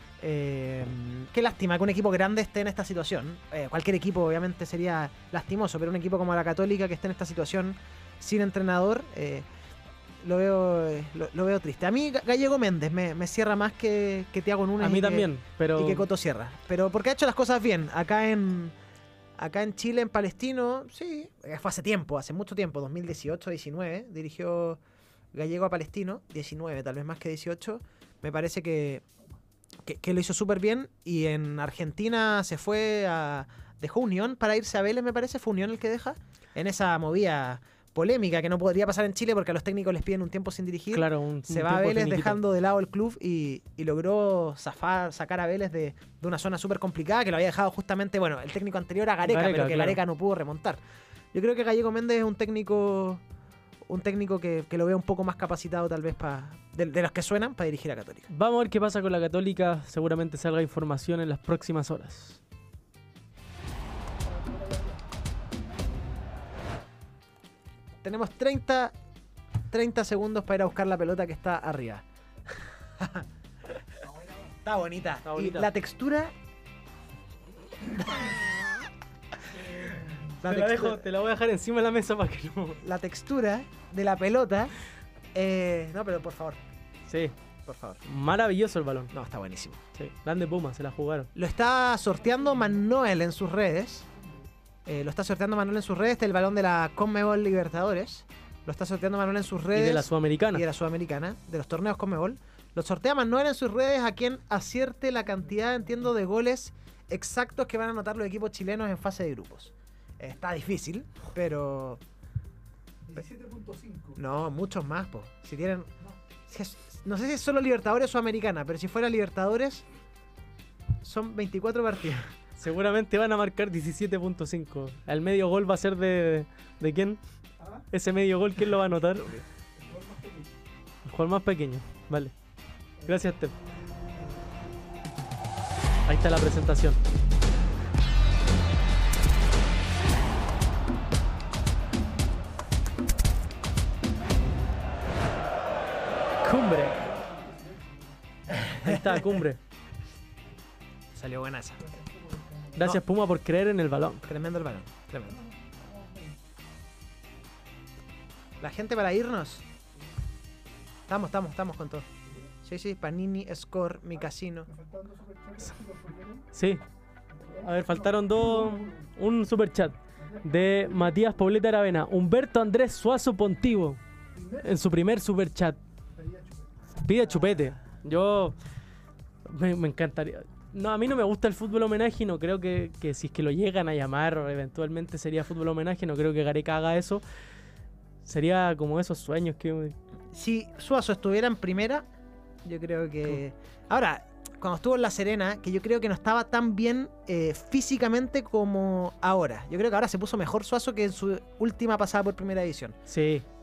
Qué lástima que un equipo grande esté en esta situación. Cualquier equipo obviamente sería lastimoso, pero un equipo como la Católica que esté en esta situación sin entrenador, lo veo triste. A mí Gallego Méndez me cierra más que Thiago Núñez. A mí también, y que Coto Sierra. Pero porque ha hecho las cosas bien. Acá en Chile, en Palestino, sí, fue hace tiempo, hace mucho tiempo, 2018-19, dirigió Gallego a Palestino, 19 tal vez más que 18. Me parece que lo hizo súper bien. Y en Argentina dejó Unión para irse a Vélez, me parece. Fue Unión el que deja en esa movida polémica que no podría pasar en Chile porque a los técnicos les piden un tiempo sin dirigir. Claro, se va a Vélez dejando de lado el club y logró sacar a Vélez de una zona súper complicada que lo había dejado justamente, bueno, el técnico anterior a Gareca, pero que Gareca no pudo remontar. Yo creo que Gallego Méndez es un técnico que lo veo un poco más capacitado tal vez de los que suenan para dirigir a Católica. Vamos a ver qué pasa con la Católica. Seguramente salga información en las próximas horas. Tenemos 30 segundos para ir a buscar la pelota que está arriba. Está bonita. Y la textura... Te la voy a dejar encima de la mesa para que no... La textura de la pelota... no, pero por favor. Sí. Por favor. Maravilloso el balón. No, está buenísimo. Sí. Grande Puma, se la jugaron. Lo está sorteando Manuel en sus redes. El balón de la Conmebol Libertadores. Lo está sorteando Manuel en sus redes. Y de la Sudamericana. De los torneos Conmebol. Lo sortea Manuel en sus redes a quien acierte la cantidad, entiendo, de goles exactos que van a anotar los equipos chilenos en fase de grupos. Está difícil, pero... 17.5. No, muchos más, po. Si tienen... No sé si es solo Libertadores o Sudamericana, pero si fuera Libertadores, son 24 partidos. Seguramente van a marcar 17.5. El medio gol va a ser de quién. Ese medio gol, ¿quién lo va a anotar? El jugador más pequeño. Vale. Gracias, Tep. Ahí está la presentación. Cumbre. Ahí está, Cumbre. Salió buena esa. Gracias, Puma, por creer en el balón. Tremendo el balón, tremendo. La gente para irnos. Estamos con todo. Sí, Panini, Score, Mi Casino. Sí. A ver, faltaron un superchat de Matías Poblete Aravena. Humberto Andrés Suazo Pontivo. En su primer superchat. Pide chupete. Yo me encantaría. No, a mí no me gusta el fútbol homenaje y no creo que si es que lo llegan a llamar eventualmente sería fútbol homenaje. No creo que Gareca haga eso. Sería como esos sueños que... Si Suazo estuviera en primera, yo creo que... Ahora, cuando estuvo en La Serena, que yo creo que no estaba tan bien físicamente como ahora. Yo creo que ahora se puso mejor Suazo que en su última pasada por primera división. Sí.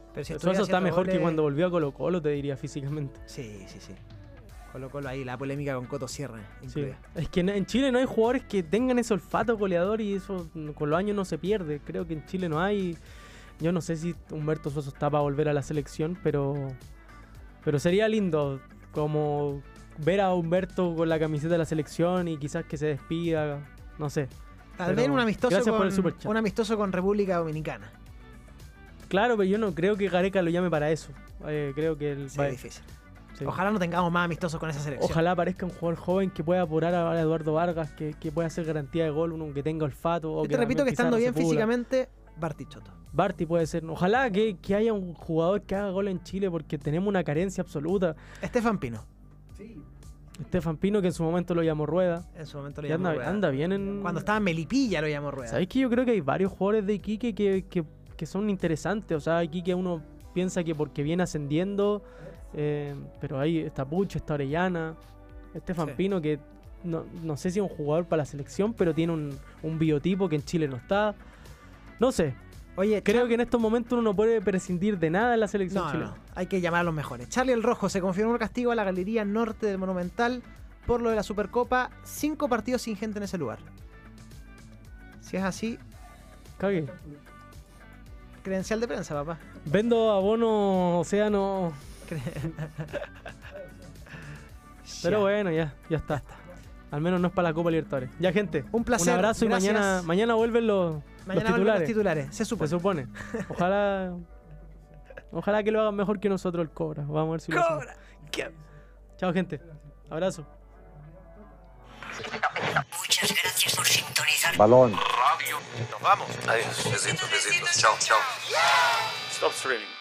Pero si Suazo está mejor que cuando volvió a Colo Colo, te diría, físicamente. Sí. Colo Colo ahí, la polémica con Coto Sierra. Sí. Es que en Chile no hay jugadores que tengan ese olfato goleador y eso con los años no se pierde. Creo que en Chile no hay. Yo no sé si Humberto Suazo está para volver a la selección, pero sería lindo como ver a Humberto con la camiseta de la selección y quizás que se despida, no sé. Tal vez un amistoso con República Dominicana. Claro, pero yo no creo que Gareca lo llame para eso. Creo que es difícil. Sí. Ojalá no tengamos más amistosos con esa selección. Ojalá aparezca un jugador joven que pueda apurar a Eduardo Vargas, que pueda hacer garantía de gol, uno que tenga olfato. O te repito que estando bien físicamente, Barty Choto. Barty puede ser. Ojalá que haya un jugador que haga gol en Chile porque tenemos una carencia absoluta. Estefan Pino. Sí. Estefan Pino, que en su momento lo llamó Rueda. Anda bien en... Cuando estaba en Melipilla lo llamó Rueda. ¿Sabéis que yo creo que hay varios jugadores de Iquique que son interesantes? O sea, Iquique uno piensa que porque viene ascendiendo, pero ahí está Pucho, está Orellana, Estefan Pino, que no sé si es un jugador para la selección, pero tiene un biotipo que en Chile no está. No sé. Oye, creo que en estos momentos uno no puede prescindir de nada en la selección chilena. No, hay que llamar a los mejores. Charlie el Rojo se confirmó el castigo a la Galería Norte del Monumental por lo de la Supercopa. 5 partidos sin gente en ese lugar. Si es así... Cague. Credencial de prensa, papá. Vendo abono Océano. Pero bueno, ya está. Al menos no es para la Copa Libertadores. Ya, gente. Un placer. Un abrazo. Gracias. Y mañana vuelven los titulares. Se supone. Ojalá que lo hagan mejor que nosotros el Cobra. Vamos a ver si lo hacemos. Chao, gente. Abrazo. Muchas gracias por sintonizar. Balón. Radio. Nos vamos. Adiós. Besitos. Chao. Stop streaming.